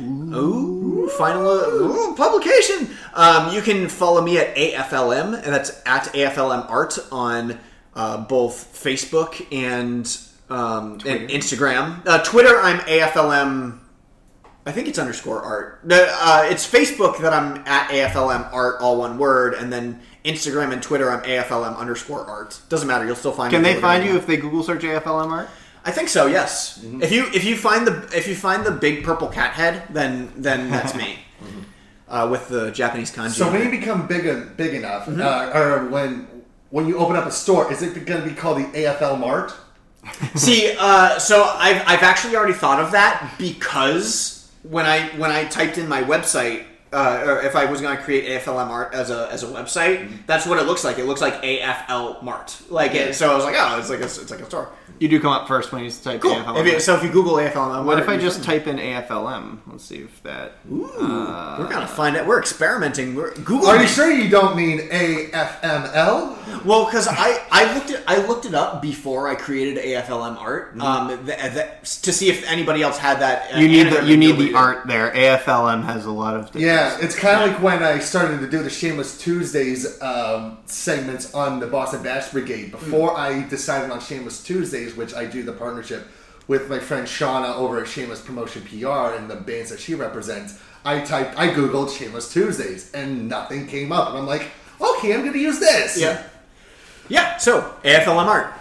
final publication, you can follow me at AFLM, and that's at AFLM Art on both Facebook and Instagram. Twitter, I'm AFLM. I think it's _art. It's Facebook that I'm at AFLM Art, all one word, and then Instagram and Twitter, I'm AFLM _art. Doesn't matter. You'll still find me. Can they find you if they Google search AFLM Art? I think so. Yes. Mm-hmm. If you find the big purple cat head, then that's me. With the Japanese kanji. So when you become big enough, or when you open up a store, is it going to be called the AFL Mart? See, so I've actually already thought of that because when I typed in my website, or if I was going to create AFLM Art as a website, that's what it looks like. It looks like AFL Mart. So I was like, oh, it's like a store. You do come up first when you type AFLM. So if you Google AFLM, what if I just type in AFLM? Let's see if that. We're gonna find it. We're experimenting. Google. Are you sure you don't mean AFML? Well, because I looked it up before I created AFLM Art to see if anybody else had that. You need the art there. AFLM has a lot of. Yeah, it's kind of like when I started to do the Shameless Tuesdays segments on the Boston Bash Brigade. Before I decided on Shameless Tuesdays, which I do the partnership with my friend Shauna over at Shameless Promotion PR and the bands that she represents, I Googled Shameless Tuesdays and nothing came up. And I'm like, okay, I'm going to use this. Yeah. So AFLM Art.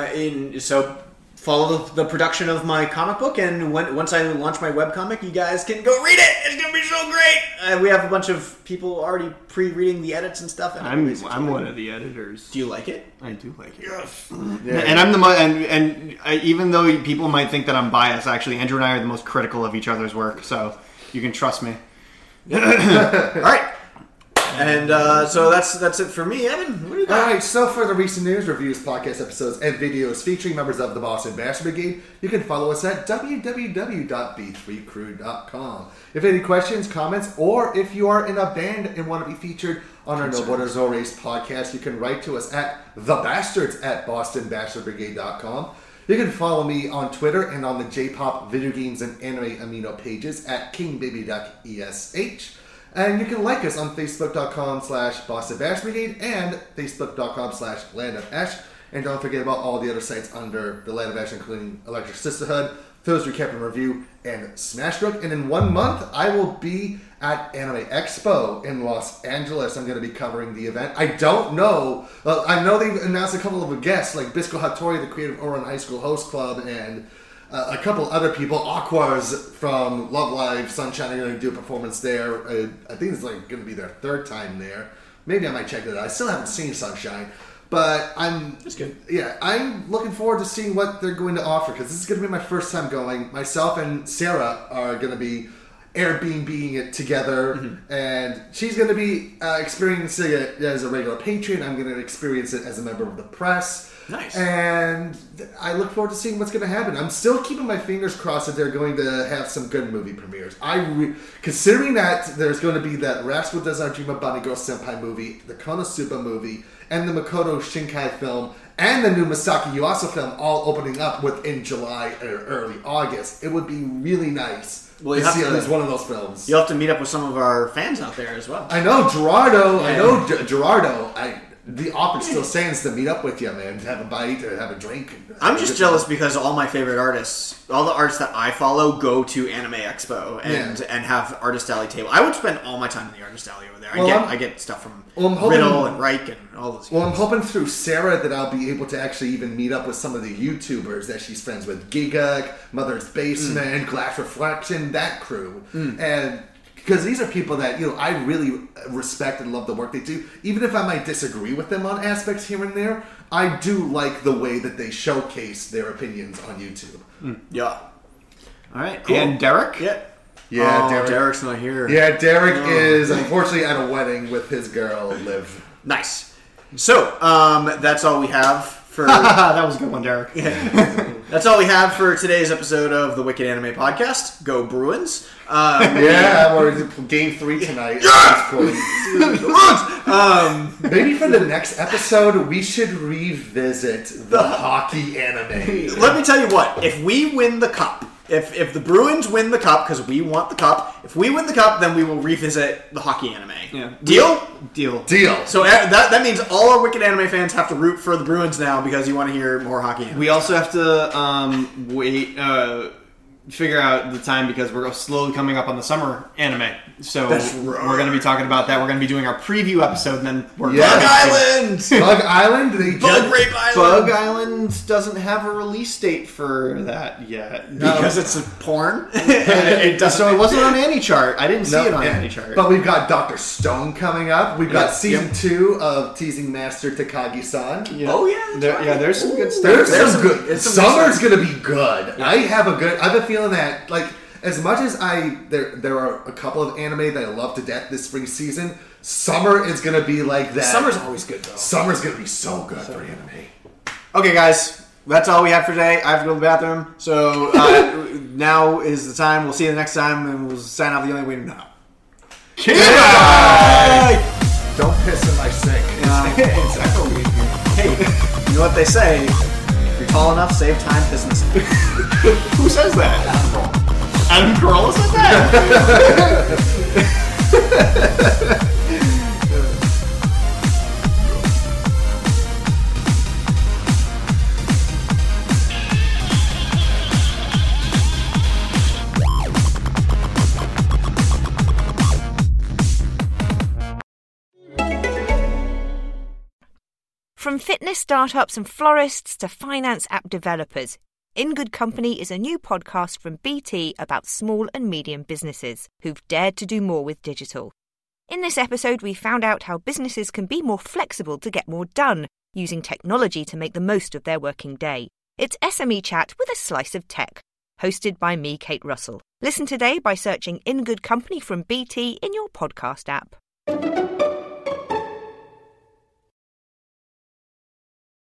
So follow the production of my comic book, and once I launch my webcomic, you guys can go read it. It's going to be so great. We have a bunch of people already pre-reading the edits and stuff. And I'm one of the editors. Do you like it? I do like it. Yes. Yeah. And I'm even though people might think that I'm biased, actually, Andrew and I are the most critical of each other's work, so you can trust me. All right. And so that's it for me. Evan, what do you got? All right, so for the recent news, reviews, podcast episodes, and videos featuring members of the Boston Bash Brigade, you can follow us at www.b3crew.com. If any questions, comments, or if you are in a band and want to be featured on our No Borders No Race podcast, you can write to us at thebastards@bostonbashtardbrigade.com. You can follow me on Twitter and on the J-Pop Video Games and Anime Amino pages at KingBabyDuckESH. And you can like us on Facebook.com/Boston Bash Brigade and Facebook.com/Land of Ash. And don't forget about all the other sites under the Land of Ash, including Electric Sisterhood, Those Recap and Review, and Smashbook. And in 1 month, I will be at Anime Expo in Los Angeles. I'm going to be covering the event. I don't know. I know they've announced a couple of guests, like Bisco Hattori, the creator of Ouran High School Host Club, and a couple other people. Aquas from Love Live Sunshine are going to do a performance there. I think it's like going to be their third time there. Maybe I might check it out. I still haven't seen Sunshine, but that's good. Yeah, I'm looking forward to seeing what they're going to offer, because this is going to be my first time going. Myself and Sarah are going to be Airbnb-ing it together, and she's going to be experiencing it as a regular patron. I'm going to experience it as a member of the press. Nice. And I look forward to seeing what's going to happen. I'm still keeping my fingers crossed that they're going to have some good movie premieres. Considering that there's going to be that Rascal Does Not Dream of Bunny Girl Senpai movie, the Konosuba movie, and the Makoto Shinkai film, and the new Masaki Yuasa film all opening up within July or early August, it would be really nice to see at least one of those films. You'll have to meet up with some of our fans out there as well. I know Gerardo. the offer still stands to meet up with you, man, to have a bite or have a drink. I'm just jealous because all my favorite artists, all the artists that I follow, go to Anime Expo and have Artist Alley table. I would spend all my time in the Artist Alley over there. I get stuff from Riddle and Reich and all those. Well, I'm hoping through Sarah that I'll be able to actually even meet up with some of the YouTubers that she's friends with. Giga, Mother's Basement, Glass Reflection, that crew. And because these are people that, I really respect and love the work they do. Even if I might disagree with them on aspects here and there, I do like the way that they showcase their opinions on YouTube. Yeah. All right, cool. And Derek? Yeah, Derek's not here. Yeah, Derek is unfortunately at a wedding with his girl, Liv. Nice. So, that's all we have for... That was a good one, Derek. That's all we have for today's episode of the Wicked Anime Podcast. Go Bruins. We're game 3 tonight. Maybe for the next episode, we should revisit the hockey anime. Let me tell you what. If we win the cup, if the Bruins win the cup, because we want the cup, if we win the cup, then we will revisit the hockey anime. Yeah. Deal? Deal. So that means all our Wicked Anime fans have to root for the Bruins now because you want to hear more hockey anime. We also have to figure out the time because we're slowly coming up on the summer anime. So we're going to be talking about that. We're going to be doing our preview episode, and then we're Bug Island! Bug Island? Bug Rape Island! Bug Island doesn't have a release date for that yet. Because it's a porn? So it wasn't on any chart. I didn't see it on any chart. But we've got Dr. Stone coming up. We've got season 2 of Teasing Master Takagi-san. Yeah. Oh, yeah. There's some good stuff. There's some good. Summer's going to be good. Yeah. I have a feeling that, like, as much as there are a couple of anime that I love to death this spring season, summer is going to be like that. Summer's always good, though. Summer's going to be so good for anime. Okay, guys. That's all we have for today. I have to go to the bathroom. So now is the time. We'll see you the next time, and we'll sign off the only way to know. Don't piss in my sink. Exactly. Hey, you know what they say? If you're tall enough, save time, piss in the sink. Who says that? Adam Carolla said that? From fitness startups and florists to finance app developers, In Good Company is a new podcast from BT about small and medium businesses who've dared to do more with digital. In this episode, we found out how businesses can be more flexible to get more done, using technology to make the most of their working day. It's SME Chat with a slice of tech, hosted by me, Kate Russell. Listen today by searching In Good Company from BT in your podcast app.